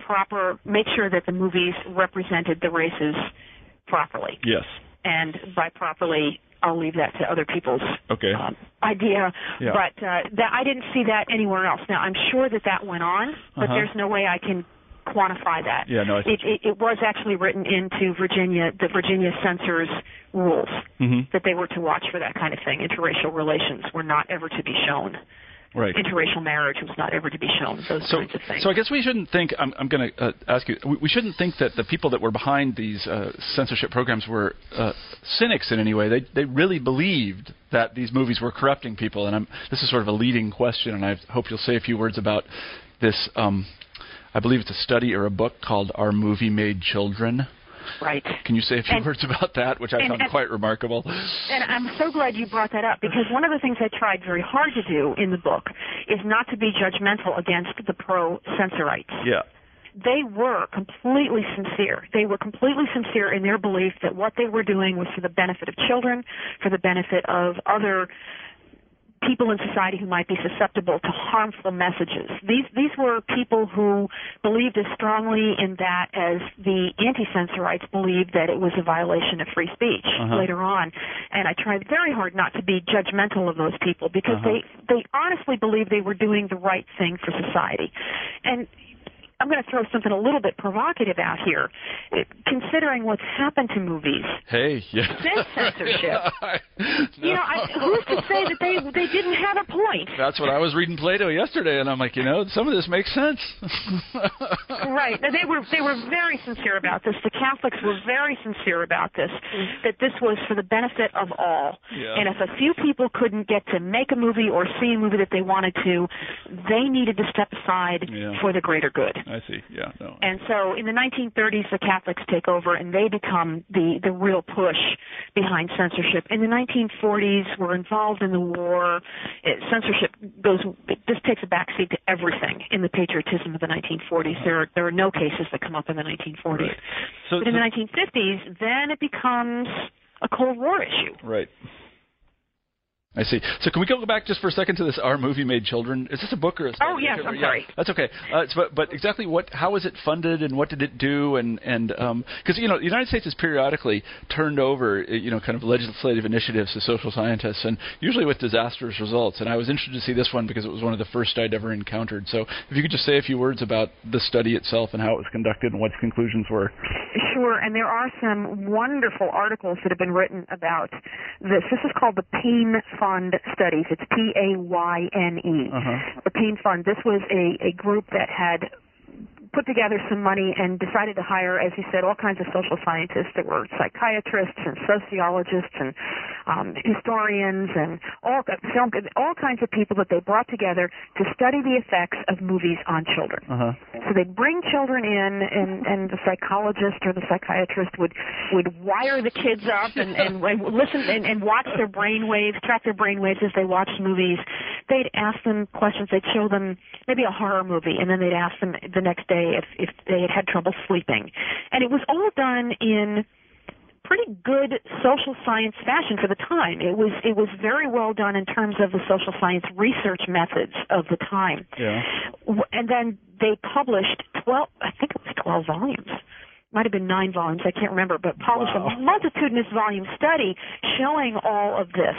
proper, make sure that the movies represented the races properly. Yes. And by properly, I'll leave that to other people's okay. um, idea. Yeah. But uh, that, I didn't see that anywhere else. Now, I'm sure that that went on, but uh-huh. there's no way I can quantify that. Yeah, no, I it, it, it was actually written into Virginia, the Virginia censors rules, mm-hmm. that they were to watch for that kind of thing. Interracial relations were not ever to be shown. Right. Interracial marriage was not ever to be shown, those so, kinds of things. So I guess we shouldn't think, I'm, I'm going to uh, ask you, we, we shouldn't think that the people that were behind these uh, censorship programs were uh, cynics in any way. They they really believed that these movies were corrupting people. And I'm, this is sort of a leading question, and I hope you'll say a few words about this. Um, I believe it's a study or a book called Our Movie Made Children. Right. Can you say a few and, words about that, which I and, found and, quite remarkable? And I'm so glad you brought that up, because one of the things I tried very hard to do in the book is not to be judgmental against the pro-censorites. Yeah. They were completely sincere. They were completely sincere in their belief that what they were doing was for the benefit of children, for the benefit of other people in society who might be susceptible to harmful messages. These these were people who believed as strongly in that as the anti-censorites believed that it was a violation of free speech uh-huh. later on. And I tried very hard not to be judgmental of those people, because uh-huh. they, they honestly believed they were doing the right thing for society. And I'm going to throw something a little bit provocative out here. Considering what's happened to movies hey, yeah. since censorship, no. you know, I, who's to say that they they didn't have a point? That's what I was reading Plato yesterday, and I'm like, you know, some of this makes sense. Right. Now, they were they were very sincere about this. The Catholics were very sincere about this, that this was for the benefit of all. Yeah. And if a few people couldn't get to make a movie or see a movie that they wanted to, they needed to step aside yeah. for the greater good. I see, yeah. No. And so in the nineteen thirties, the Catholics take over, and they become the, the real push behind censorship. In the nineteen forties, we're involved in the war. It, censorship goes, it just takes a backseat to everything in the patriotism of the nineteen forties. There are, there are no cases that come up in the nineteen forties. Right. So, but in so, the nineteen fifties, then it becomes a Cold War issue. Right. I see. So can we go back just for a second to this Our Movie Made Children? Is this a book or a study? Oh, yes, I'm yeah, sorry. That's okay. Uh, but, but exactly what, how was it funded, and what did it do? And, and um, because, you know, the United States has periodically turned over, you know, kind of legislative initiatives to social scientists, and usually with disastrous results. And I was interested to see this one because it was one of the first I'd ever encountered. So if you could just say a few words about the study itself and how it was conducted and what its conclusions were. Sure, and there are some wonderful articles that have been written about this. This is called the Paine Fund Studies. It's P A Y N E. Uh-huh. The Paine Fund. This was a, a group that had put together some money and decided to hire, as you said, all kinds of social scientists. There were psychiatrists and sociologists and um, historians and all, all kinds of people that they brought together to study the effects of movies on children. Uh-huh. So they'd bring children in, and, and the psychologist or the psychiatrist would, would wire the kids up and, and, and listen and, and watch their brain waves, track their brain waves as they watched movies. They'd ask them questions. They'd show them maybe a horror movie, and then they'd ask them the next day if, if they had had trouble sleeping. And it was all done in pretty good social science fashion for the time. It was it was very well done in terms of the social science research methods of the time. Yeah. And then they published twelve, I think it was twelve volumes. Might have been nine volumes, I can't remember, but published wow. a multitudinous volume study showing all of this.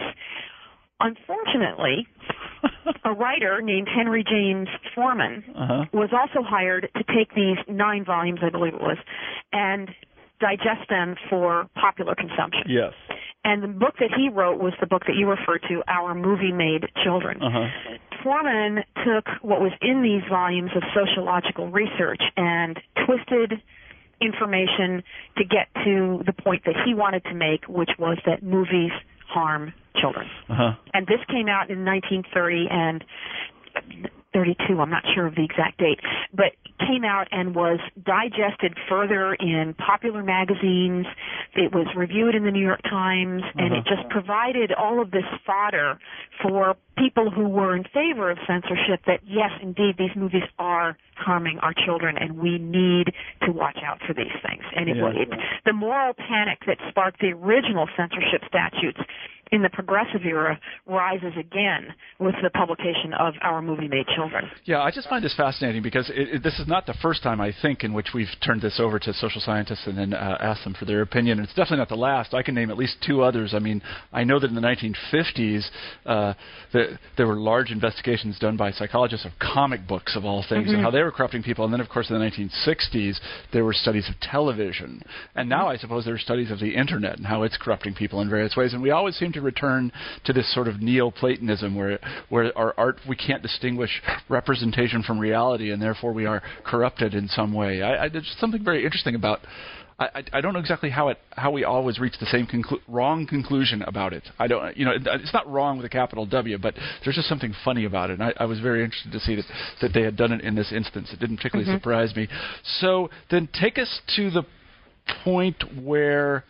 Unfortunately, a writer named Henry James Foreman uh-huh. was also hired to take these nine volumes, I believe it was, and digest them for popular consumption. Yes. And the book that he wrote was the book that you referred to, Our Movie Made Children. Uh-huh. Foreman took what was in these volumes of sociological research and twisted information to get to the point that he wanted to make, which was that movies harm children. Uh-huh. And this came out in nineteen thirty and thirty-two, I'm not sure of the exact date, but came out and was digested further in popular magazines. It was reviewed in the New York Times, uh-huh. and it just provided all of this fodder for people who were in favor of censorship that, yes, indeed, these movies are harming our children, and we need to watch out for these things. And it, yeah. it, the moral panic that sparked the original censorship statutes in the progressive era rises again with the publication of Our Movie Made Children. Yeah, I just find this fascinating because it, it, this is not the first time, I think, in which we've turned this over to social scientists and then uh, asked them for their opinion. And it's definitely not the last. I can name at least two others. I mean, I know that in the nineteen fifties, uh, the, there were large investigations done by psychologists of comic books, of all things, mm-hmm. and how they were corrupting people. And then, of course, in the nineteen sixties, there were studies of television. And now, I suppose, there are studies of the Internet and how it's corrupting people in various ways. And we always seem to return to this sort of Neoplatonism where where our art, we can't distinguish representation from reality, and therefore we are corrupted in some way. I, I, there's something very interesting about. I, I don't know exactly how it how we always reach the same conclu- wrong conclusion about it. I don't, you know, it, it's not wrong with a capital W, but there's just something funny about it. And I, I was very interested to see that that they had done it in this instance. It didn't particularly mm-hmm. surprise me. So then, take us to the point where.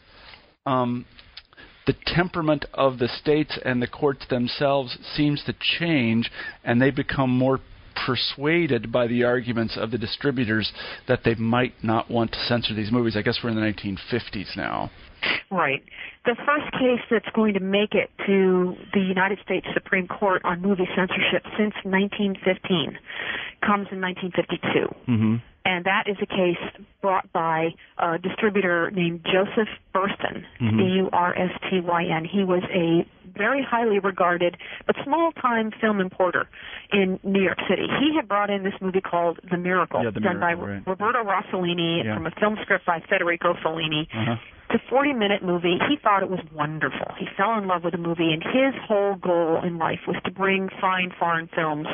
Um, the temperament of the states and the courts themselves seems to change, and they become more persuaded by the arguments of the distributors that they might not want to censor these movies. I guess we're in the nineteen fifties now. Right. The first case that's going to make it to the United States Supreme Court on movie censorship since nineteen fifteen comes in nineteen fifty-two. Mm-hmm. And that is a case brought by a distributor named Joseph Burstyn, mm-hmm. B U R S T Y N. He was a very highly regarded but small-time film importer in New York City. He had brought in this movie called The Miracle, yeah, the done Miracle, by right. Roberto Rossellini yeah. from a film script by Federico Fellini. Uh-huh. It's a forty-minute movie. He thought it was wonderful. He fell in love with the movie, and his whole goal in life was to bring fine foreign films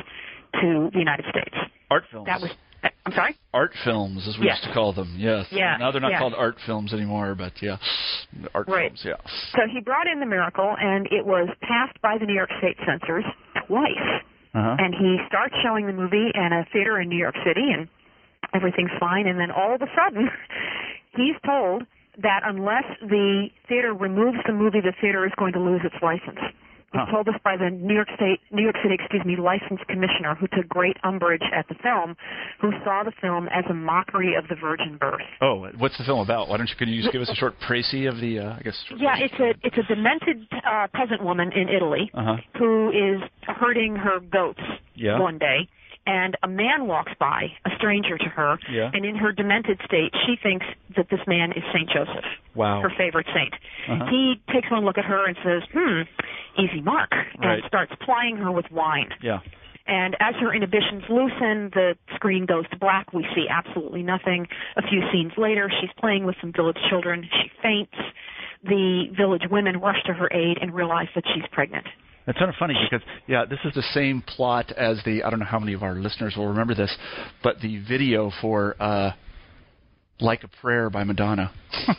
to the United States. Art films. That was I'm sorry? Art films, as we yes. used to call them, yes. Yeah. Now they're not yeah. called art films anymore, but yeah, art right. films, yeah. So he brought in The Miracle, and it was passed by the New York State censors twice. Uh-huh. And he starts showing the movie in a theater in New York City, and everything's fine. And then all of a sudden, he's told that unless the theater removes the movie, the theater is going to lose its license. It was huh. told us by the New York State, New York City, excuse me, license commissioner, who took great umbrage at the film, who saw the film as a mockery of the virgin birth. Oh, what's the film about? Why don't you? Can you just give us a short précis of the? Uh, I guess. Yeah, it's a it's a demented uh, peasant woman in Italy uh-huh. who is herding her goats yeah. one day. And a man walks by, a stranger to her, yeah. and in her demented state, she thinks that this man is Saint Joseph, wow. her favorite saint. Uh-huh. He takes one look at her and says, hmm, easy mark, right. and starts plying her with wine. Yeah. And as her inhibitions loosen, the screen goes to black. We see absolutely nothing. A few scenes later, she's playing with some village children. She faints. The village women rush to her aid and realize that she's pregnant. It's kind of funny because, yeah, this is the same plot as the, I don't know how many of our listeners will remember this, but the video for uh, Like a Prayer by Madonna. See,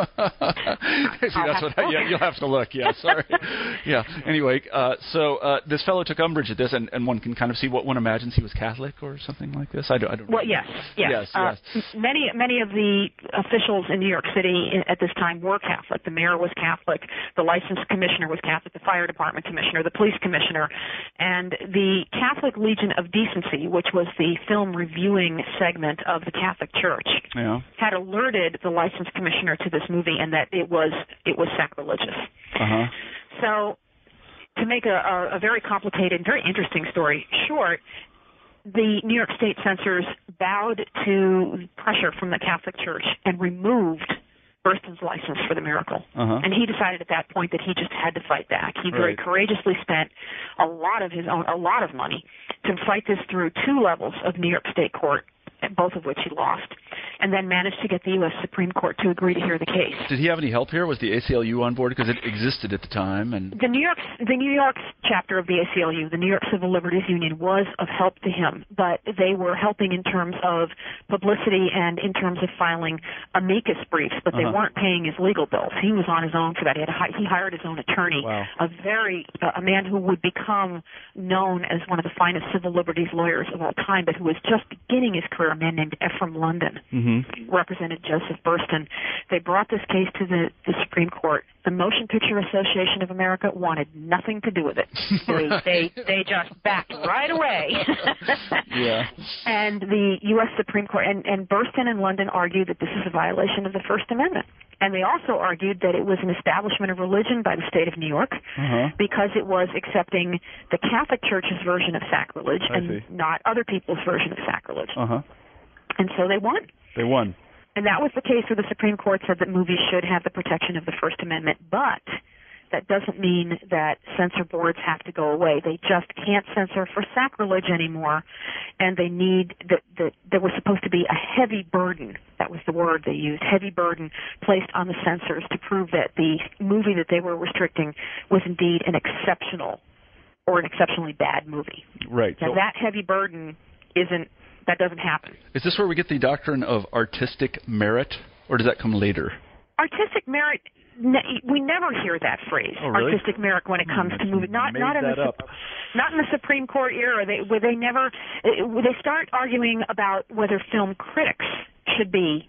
that's what I, yeah, you'll have to look. Yeah, sorry. yeah. Anyway, uh, so uh, this fellow took umbrage at this, and, and one can kind of see what one imagines he was Catholic or something like this. I don't. I don't well, yes, yes, yes, uh, yes. Many, many of the officials in New York City at this time were Catholic. The mayor was Catholic. The license commissioner was Catholic. The fire department commissioner, the police commissioner, and the Catholic Legion of Decency, which was the film reviewing segment of the Catholic Church, yeah. had alerted the license commissioner to this movie and that it was it was sacrilegious. Uh-huh. So, to make a, a, a very complicated, very interesting story short, the New York State censors bowed to pressure from the Catholic Church and removed Burstyn's license for The Miracle. Uh-huh. And he decided at that point that he just had to fight back. He very right. courageously spent a lot of his own, a lot of money to fight this through two levels of New York State court, both of which he lost, and then managed to get the U S Supreme Court to agree to hear the case. Did he have any help here? Was the A C L U on board? Because it existed at the time. And The New York the New York chapter of the A C L U, the New York Civil Liberties Union, was of help to him, but they were helping in terms of publicity and in terms of filing amicus briefs, but they uh-huh. weren't paying his legal bills. He was on his own for that. He, had a, he hired his own attorney, wow. a very uh, a man who would become known as one of the finest civil liberties lawyers of all time, but who was just beginning his career, a man named Ephraim London. Mm-hmm. mm-hmm. represented Joseph Burston. They brought this case to the, the Supreme Court. The Motion Picture Association of America wanted nothing to do with it. They they, they just backed right away. yeah. And the U S Supreme Court, and, and Burston and London argued that this is a violation of the First Amendment. And they also argued that it was an establishment of religion by the state of New York uh-huh. because it was accepting the Catholic Church's version of sacrilege I and see. not other people's version of sacrilege. Uh-huh. And so they won. They won. And that was the case where the Supreme Court said that movies should have the protection of the First Amendment, but that doesn't mean that censor boards have to go away. They just can't censor for sacrilege anymore, and they need that the, there was supposed to be a heavy burden, that was the word they used, heavy burden placed on the censors to prove that the movie that they were restricting was indeed an exceptional or an exceptionally bad movie. Right. Now so that heavy burden isn't, that doesn't happen. Is this where we get the doctrine of artistic merit, or does that come later? Artistic merit, we never hear that phrase, oh, really? artistic merit, when it comes to movies. Not, not in the up. not in the Supreme Court era, they, where they never they start arguing about whether film critics should be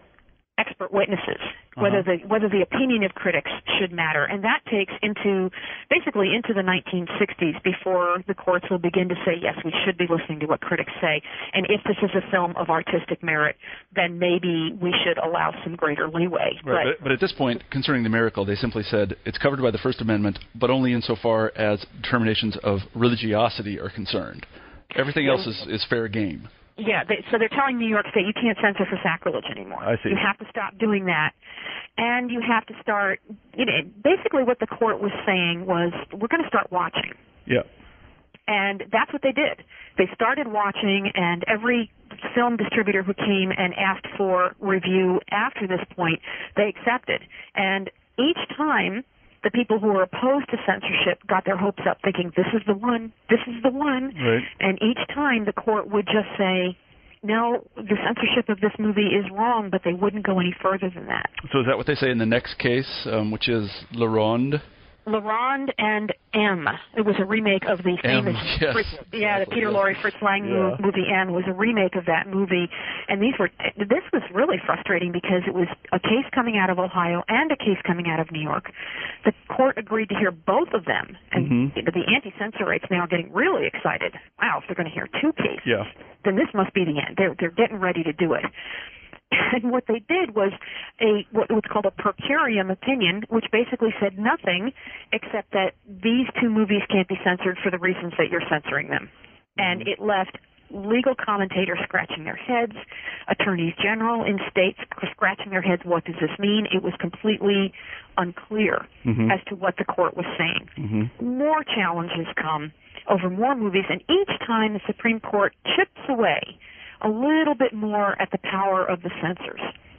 expert witnesses, whether uh-huh. the whether the opinion of critics should matter, and that takes into basically into the nineteen sixties before the courts will begin to say yes, we should be listening to what critics say, and if this is a film of artistic merit, then maybe we should allow some greater leeway. Right, but, but at this point, concerning the miracle, they simply said it's covered by the First Amendment, but only insofar as determinations of religiosity are concerned. Everything else is, is fair game. Yeah, they, so they're telling New York State you can't censor for sacrilege anymore. I see. You have to stop doing that, and you have to start. You know, basically, what the court was saying was, we're going to start watching. Yeah. And that's what they did. They started watching, and every film distributor who came and asked for review after this point, they accepted. And each time, the people who were opposed to censorship got their hopes up, thinking, this is the one, this is the one. Right. And each time the court would just say, no, the censorship of this movie is wrong, but they wouldn't go any further than that. So is that what they say in the next case, um, which is La Ronde? La Ronde and M. It was a remake of the famous, M, yes. Fritz, yeah, the Peter yes. Lorre, Fritz Lang yeah. movie M was a remake of that movie. And these were, this was really frustrating because it was a case coming out of Ohio and a case coming out of New York. The court agreed to hear both of them, and mm-hmm. the anti-censor rate's now getting really excited. Wow, if they're going to hear two cases, yeah. then this must be the end. They're they're getting ready to do it. And what they did was a what was called a per curiam opinion, which basically said nothing except that these two movies can't be censored for the reasons that you're censoring them. And it left legal commentators scratching their heads, attorneys general in states scratching their heads, what does this mean? It was completely unclear mm-hmm. as to what the court was saying. Mm-hmm. More challenges come over more movies, and each time the Supreme Court chips away a little bit more at the power of the censors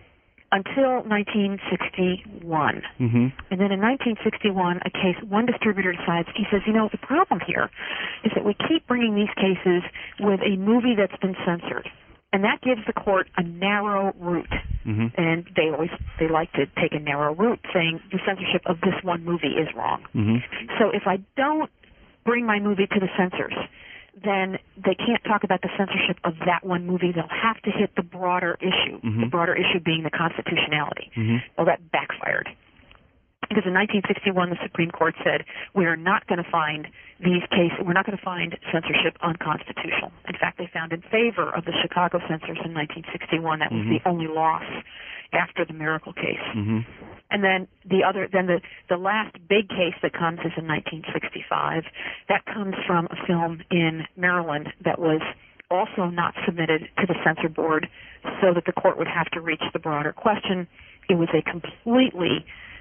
until nineteen sixty-one. Mm-hmm. And then in nineteen sixty-one, a case, one distributor decides, he says, you know, the problem here is that we keep bringing these cases with a movie that's been censored. And that gives the court a narrow route. Mm-hmm. And they always, they like to take a narrow route, saying the censorship of this one movie is wrong. Mm-hmm. So if I don't bring my movie to the censors, then they can't talk about the censorship of that one movie. They'll have to hit the broader issue, mm-hmm. the broader issue being the constitutionality. Mm-hmm. Well, that backfired. Because in nineteen sixty-one, the Supreme Court said, we are not going to find these cases, we're not going to find censorship unconstitutional. In fact, they found in favor of the Chicago censors in nineteen sixty-one. That was mm-hmm. the only loss after the Miracle case. Mm-hmm. And then the other, then the, the last big case that comes is in nineteen sixty-five. That comes from a film in Maryland that was also not submitted to the censor board so that the court would have to reach the broader question. It was a completely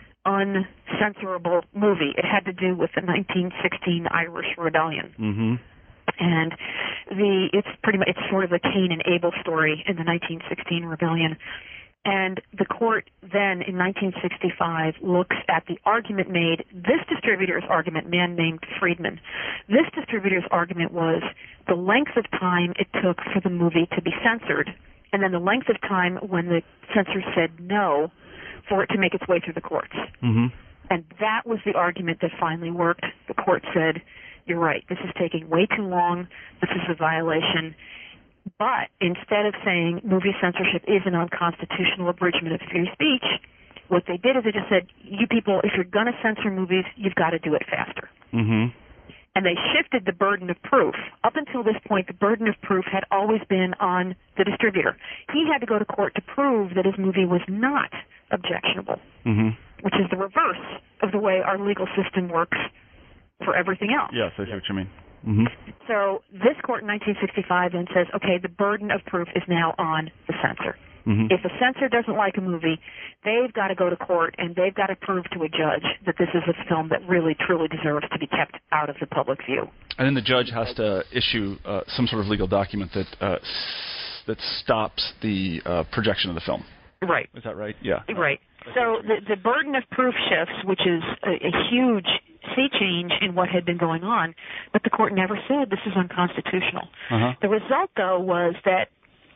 uncensorable movie. It had to do with the nineteen sixteen Irish Rebellion. Mm-hmm. And the it's pretty much, it's sort of the Cain and Abel story in the nineteen sixteen Rebellion. And the court then, in nineteen sixty-five, looks at the argument made, this distributor's argument, man named Friedman. This distributor's argument was the length of time it took for the movie to be censored, and then the length of time when the censors said no for it to make its way through the courts. Mm-hmm. And that was the argument that finally worked. The court said, you're right, this is taking way too long, this is a violation. But instead of saying movie censorship is an unconstitutional abridgment of free speech, what they did is they just said, you people, if you're going to censor movies, you've got to do it faster. Mm-hmm. And they shifted the burden of proof. Up until this point, the burden of proof had always been on the distributor. He had to go to court to prove that his movie was not objectionable, mm-hmm. which is the reverse of the way our legal system works for everything else. Yes, I see what you mean. Mm-hmm. So this court in nineteen sixty-five then says, okay, the burden of proof is now on the censor. Mm-hmm. If a censor doesn't like a movie, they've got to go to court and they've got to prove to a judge that this is a film that really, truly deserves to be kept out of the public view. And then the judge has to issue uh, some sort of legal document that uh, that stops the uh, projection of the film. Right. Is that right? Yeah. Right. So the, the burden of proof shifts, which is a, a huge sea change in what had been going on, but the court never said this is unconstitutional. Uh-huh. The result, though, was that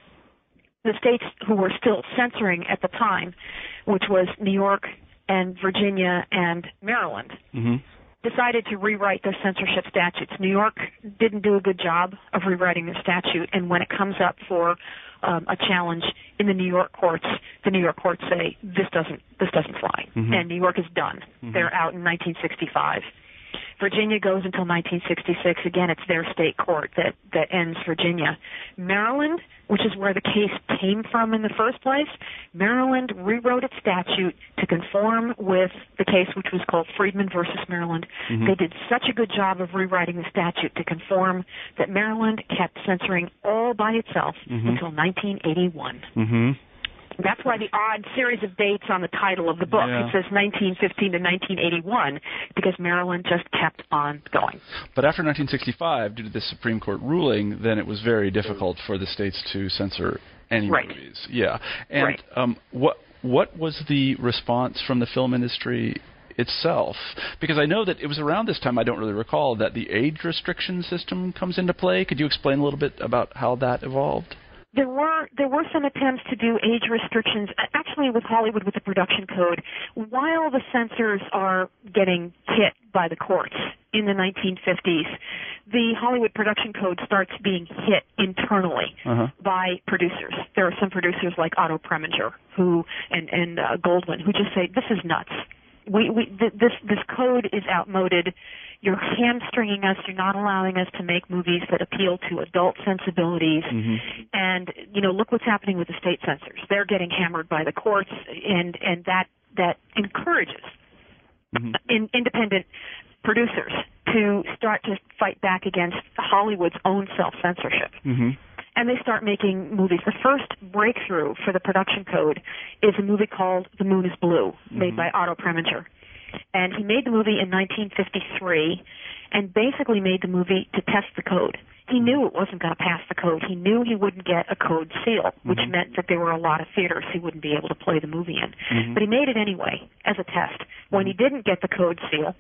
the states who were still censoring at the time, which was New York and Virginia and Maryland, mm-hmm. decided to rewrite their censorship statutes. New York didn't do a good job of rewriting their statute, and when it comes up for um, a challenge in the New York courts, the New York courts say this doesn't this doesn't fly, mm-hmm. and New York is done. Mm-hmm. They're out in nineteen sixty-five. Virginia goes until nineteen sixty-six. Again, it's their state court that, that ends Virginia. Maryland, which is where the case came from in the first place, Maryland rewrote its statute to conform with the case, which was called Friedman versus Maryland. Mm-hmm. They did such a good job of rewriting the statute to conform that Maryland kept censoring all by itself mm-hmm. until nineteen eighty-one. Mm-hmm. That's why the odd series of dates on the title of the book. Yeah. It says nineteen fifteen to nineteen eighty-one, because Maryland just kept on going. But after nineteen sixty-five, due to the Supreme Court ruling, then it was very difficult for the states to censor any right. movies. Yeah. And right. um, what what was the response from the film industry itself? Because I know that it was around this time, I don't really recall, that the age restriction system comes into play. Could you explain a little bit about how that evolved? There were there were some attempts to do age restrictions, actually with Hollywood with the production code, while the censors are getting hit by the courts in the nineteen fifties. The Hollywood production code starts being hit internally uh-huh. by producers. There are some producers like Otto Preminger who and and uh, Goldwyn who just say this is nuts. We we th- this this code is outmoded. You're hamstringing us. You're not allowing us to make movies that appeal to adult sensibilities. Mm-hmm. And, you know, look what's happening with the state censors. They're getting hammered by the courts, and, and that, that encourages mm-hmm. in, independent producers to start to fight back against Hollywood's own self-censorship. Mm-hmm. And they start making movies. The first breakthrough for the production code is a movie called The Moon is Blue, mm-hmm. made by Otto Preminger. And he made the movie in nineteen fifty-three and basically made the movie to test the code. He knew it wasn't going to pass the code. He knew he wouldn't get a code seal, which mm-hmm. meant that there were a lot of theaters he wouldn't be able to play the movie in. Mm-hmm. But he made it anyway as a test. When he didn't get the code seal,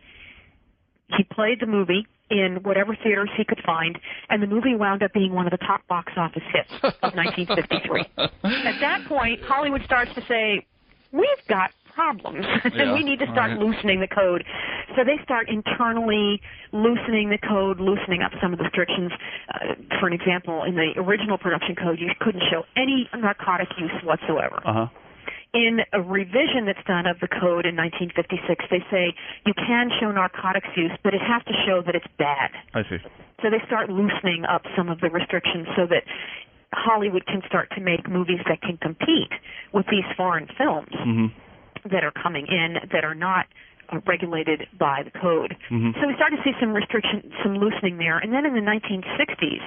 he played the movie in whatever theaters he could find, and the movie wound up being one of the top box office hits of nineteen fifty-three. At that point, Hollywood starts to say, we've got problems, and yeah, we need to start right. loosening the code. So they start internally loosening the code, loosening up some of the restrictions. Uh, for an example, in the original production code, you couldn't show any narcotic use whatsoever. Uh-huh. In a revision that's done of the code in nineteen fifty-six, they say you can show narcotics use, but it has to show that it's bad. I see. So they start loosening up some of the restrictions so that Hollywood can start to make movies that can compete with these foreign films. Mm-hmm. that are coming in that are not uh, regulated by the code. Mm-hmm. So we started to see some restriction, some loosening there. And then in the nineteen sixties,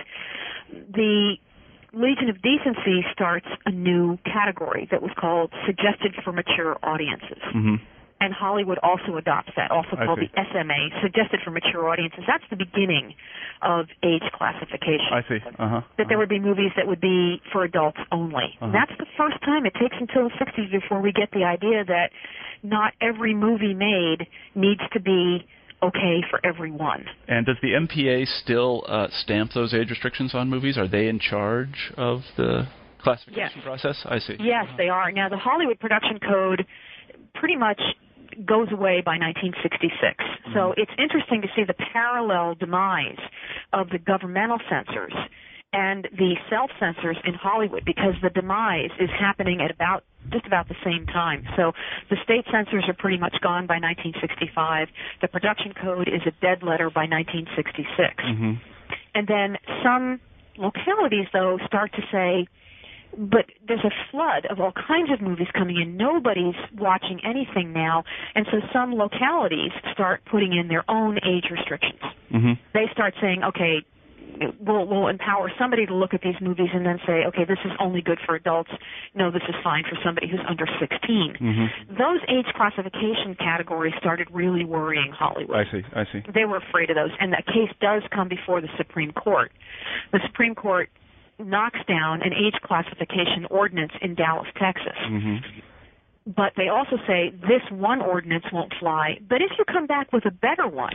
the Legion of Decency starts a new category that was called Suggested for Mature Audiences. Mm-hmm. And Hollywood also adopts that, also I called see. the S M A, Suggested for Mature Audiences. That's the beginning of age classification. I see. Uh-huh. That there would be movies that would be for adults only. Uh-huh. That's the first time. It takes until the sixties before we get the idea that not every movie made needs to be okay for everyone. And does the M P A still uh, stamp those age restrictions on movies? Are they in charge of the classification yes. process? I see. Yes, they are. Now, the Hollywood Production Code pretty much goes away by nineteen sixty-six. Mm-hmm. So it's interesting to see the parallel demise of the governmental censors and the self-censors in Hollywood, because the demise is happening at about just about the same time. So the state censors are pretty much gone by nineteen sixty-five. The production code is a dead letter by nineteen sixty-six. Mm-hmm. And then some localities, though, start to say, but there's a flood of all kinds of movies coming in. Nobody's watching anything now. And so some localities start putting in their own age restrictions. Mm-hmm. They start saying, okay, we'll, we'll empower somebody to look at these movies and then say, okay, this is only good for adults. No, this is fine for somebody who's under sixteen. Mm-hmm. Those age classification categories started really worrying Hollywood. I see, I see. They were afraid of those. And that case does come before the Supreme Court. The Supreme Court knocks down an age classification ordinance in Dallas, Texas. Mm-hmm. But they also say this one ordinance won't fly, but if you come back with a better one,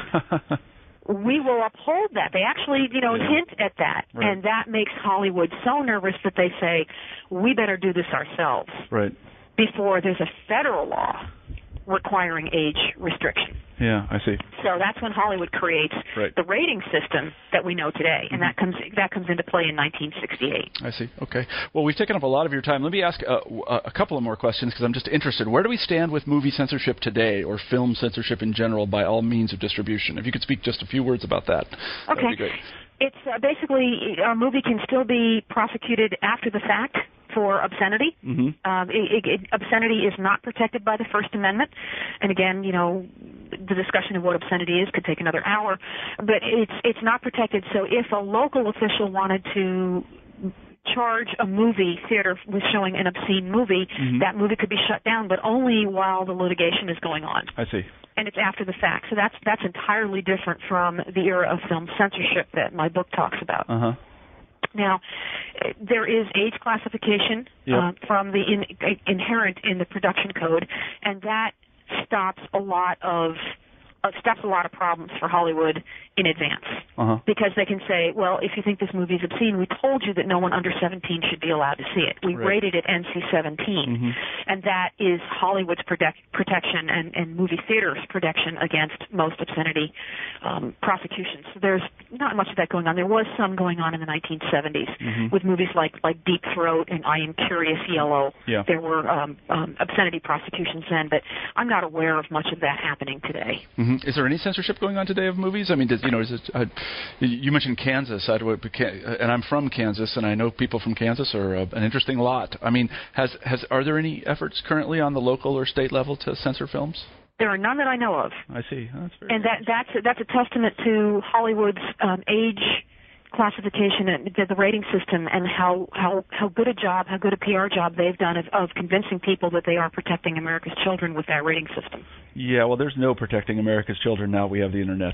we will uphold that. They actually, you know, yeah. hint at that. Right. And that makes Hollywood so nervous that they say, we better do this ourselves. Right. Before there's a federal law requiring age restriction. Yeah, I see. So that's when Hollywood creates right. the rating system that we know today, and mm-hmm. that comes that comes into play in nineteen sixty-eight. I see. Okay. Well, we've taken up a lot of your time. Let me ask uh, a couple of more questions because I'm just interested. Where do we stand with movie censorship today, or film censorship in general, by all means of distribution? If you could speak just a few words about that, that okay. would be great. It's uh, basically a movie can still be prosecuted after the fact for obscenity. Mm-hmm. Um, it, it, obscenity is not protected by the First Amendment. And again, you know, the discussion of what obscenity is could take another hour. But it's it's not protected. So if a local official wanted to charge a movie theater with showing an obscene movie, mm-hmm. that movie could be shut down, but only while the litigation is going on. I see. And it's after the fact. So that's that's entirely different from the era of film censorship that my book talks about. Uh-huh. Now, there is age classification yep. uh, from the in, uh, inherent in the production code, and that stops a lot of uh, stops a lot of problems for Hollywood in advance. Uh-huh. Because they can say, well, if you think this movie is obscene, we told you that no one under seventeen should be allowed to see it. We right. rated it N C seventeen, mm-hmm. and that is Hollywood's protect, protection and, and movie theaters' protection against most obscenity um, prosecutions. So there's not much of that going on. There was some going on in the nineteen seventies mm-hmm. with movies like, like Deep Throat and I Am Curious Yellow. Yeah. There were um, um, obscenity prosecutions then, but I'm not aware of much of that happening today. Mm-hmm. Is there any censorship going on today of movies? I mean, does, you know, is it, uh, you mentioned Kansas, I'd, and I'm from Kansas, and I know people from Kansas are uh, an interesting lot. I mean, has has are there any efforts currently on the local or state level to censor films? There are none that I know of. I see. Oh, that's very and that that's that's a testament to Hollywood's um, age classification and the, the rating system, and how, how, how good a job, how good a P R job they've done of, of convincing people that they are protecting America's children with that rating system. Yeah, well, there's no protecting America's children now. We have the Internet.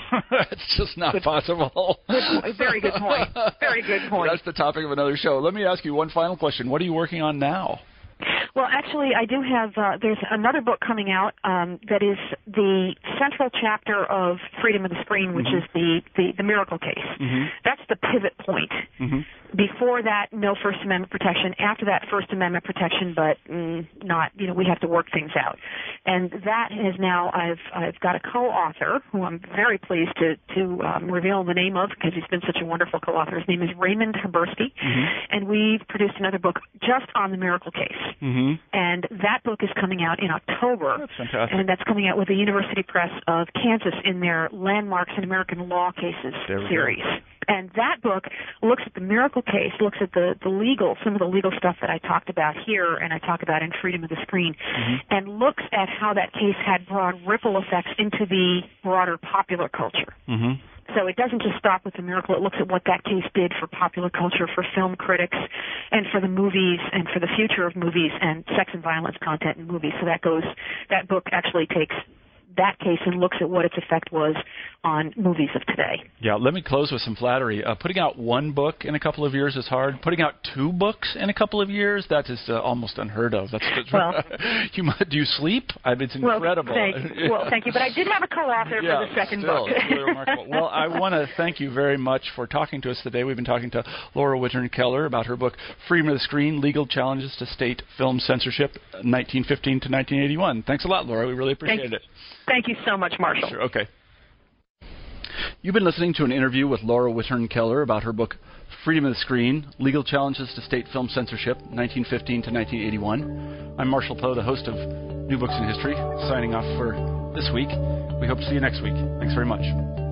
It's just not good. possible. Good, very good point. Very good point. That's the topic of another show. Let me ask you one final question. What are you working on now? Well, actually, I do have, uh, there's another book coming out um, that is the central chapter of Freedom of the Screen, which mm-hmm. is the, the, the Miracle Case. Mm-hmm. That's the pivot point. Mm-hmm. Before that, no First Amendment protection. After that, First Amendment protection, but mm, not, you know, we have to work things out. And that is now, I've I've got a co-author who I'm very pleased to, to um, reveal the name of, because he's been such a wonderful co-author. His name is Raymond Habursky, mm-hmm. and we've produced another book just on the Miracle Case. Mm-hmm. And that book is coming out in October. That's fantastic. And that's coming out with the University Press of Kansas in their Landmarks in American Law Cases series. Go. And that book looks at the Miracle Case, looks at the, the legal, some of the legal stuff that I talked about here and I talk about in Freedom of the Screen, mm-hmm. and looks at how that case had broad ripple effects into the broader popular culture. Mm-hmm. So it doesn't just stop with the Miracle. It looks at what that case did for popular culture, for film critics, and for the movies, and for the future of movies and sex and violence content in movies. So that goes, that book actually takes that case and looks at what its effect was on movies of today. Yeah, let me close with some flattery. Uh, putting out one book in a couple of years is hard. Putting out two books in a couple of years, that is uh, almost unheard of. That's, that's well, you might, do you sleep? I mean, it's incredible. Well, thank you. Well, thank you. But I did have a co-author yeah, for the second still, book. Really remarkable. Well, I want to thank you very much for talking to us today. We've been talking to Laura Whitern Keller about her book, Freedom of the Screen, Legal Challenges to State Film Censorship, nineteen fifteen to nineteen eighty-one. Thanks a lot, Laura. We really appreciate thank, it. Thank you so much, Marshall. Sure, okay. You've been listening to an interview with Laura Wittern Keller about her book Freedom of the Screen, Legal Challenges to State Film Censorship, nineteen fifteen to nineteen eighty-one. I'm Marshall Poe, the host of New Books in History, signing off for this week. We hope to see you next week. Thanks very much.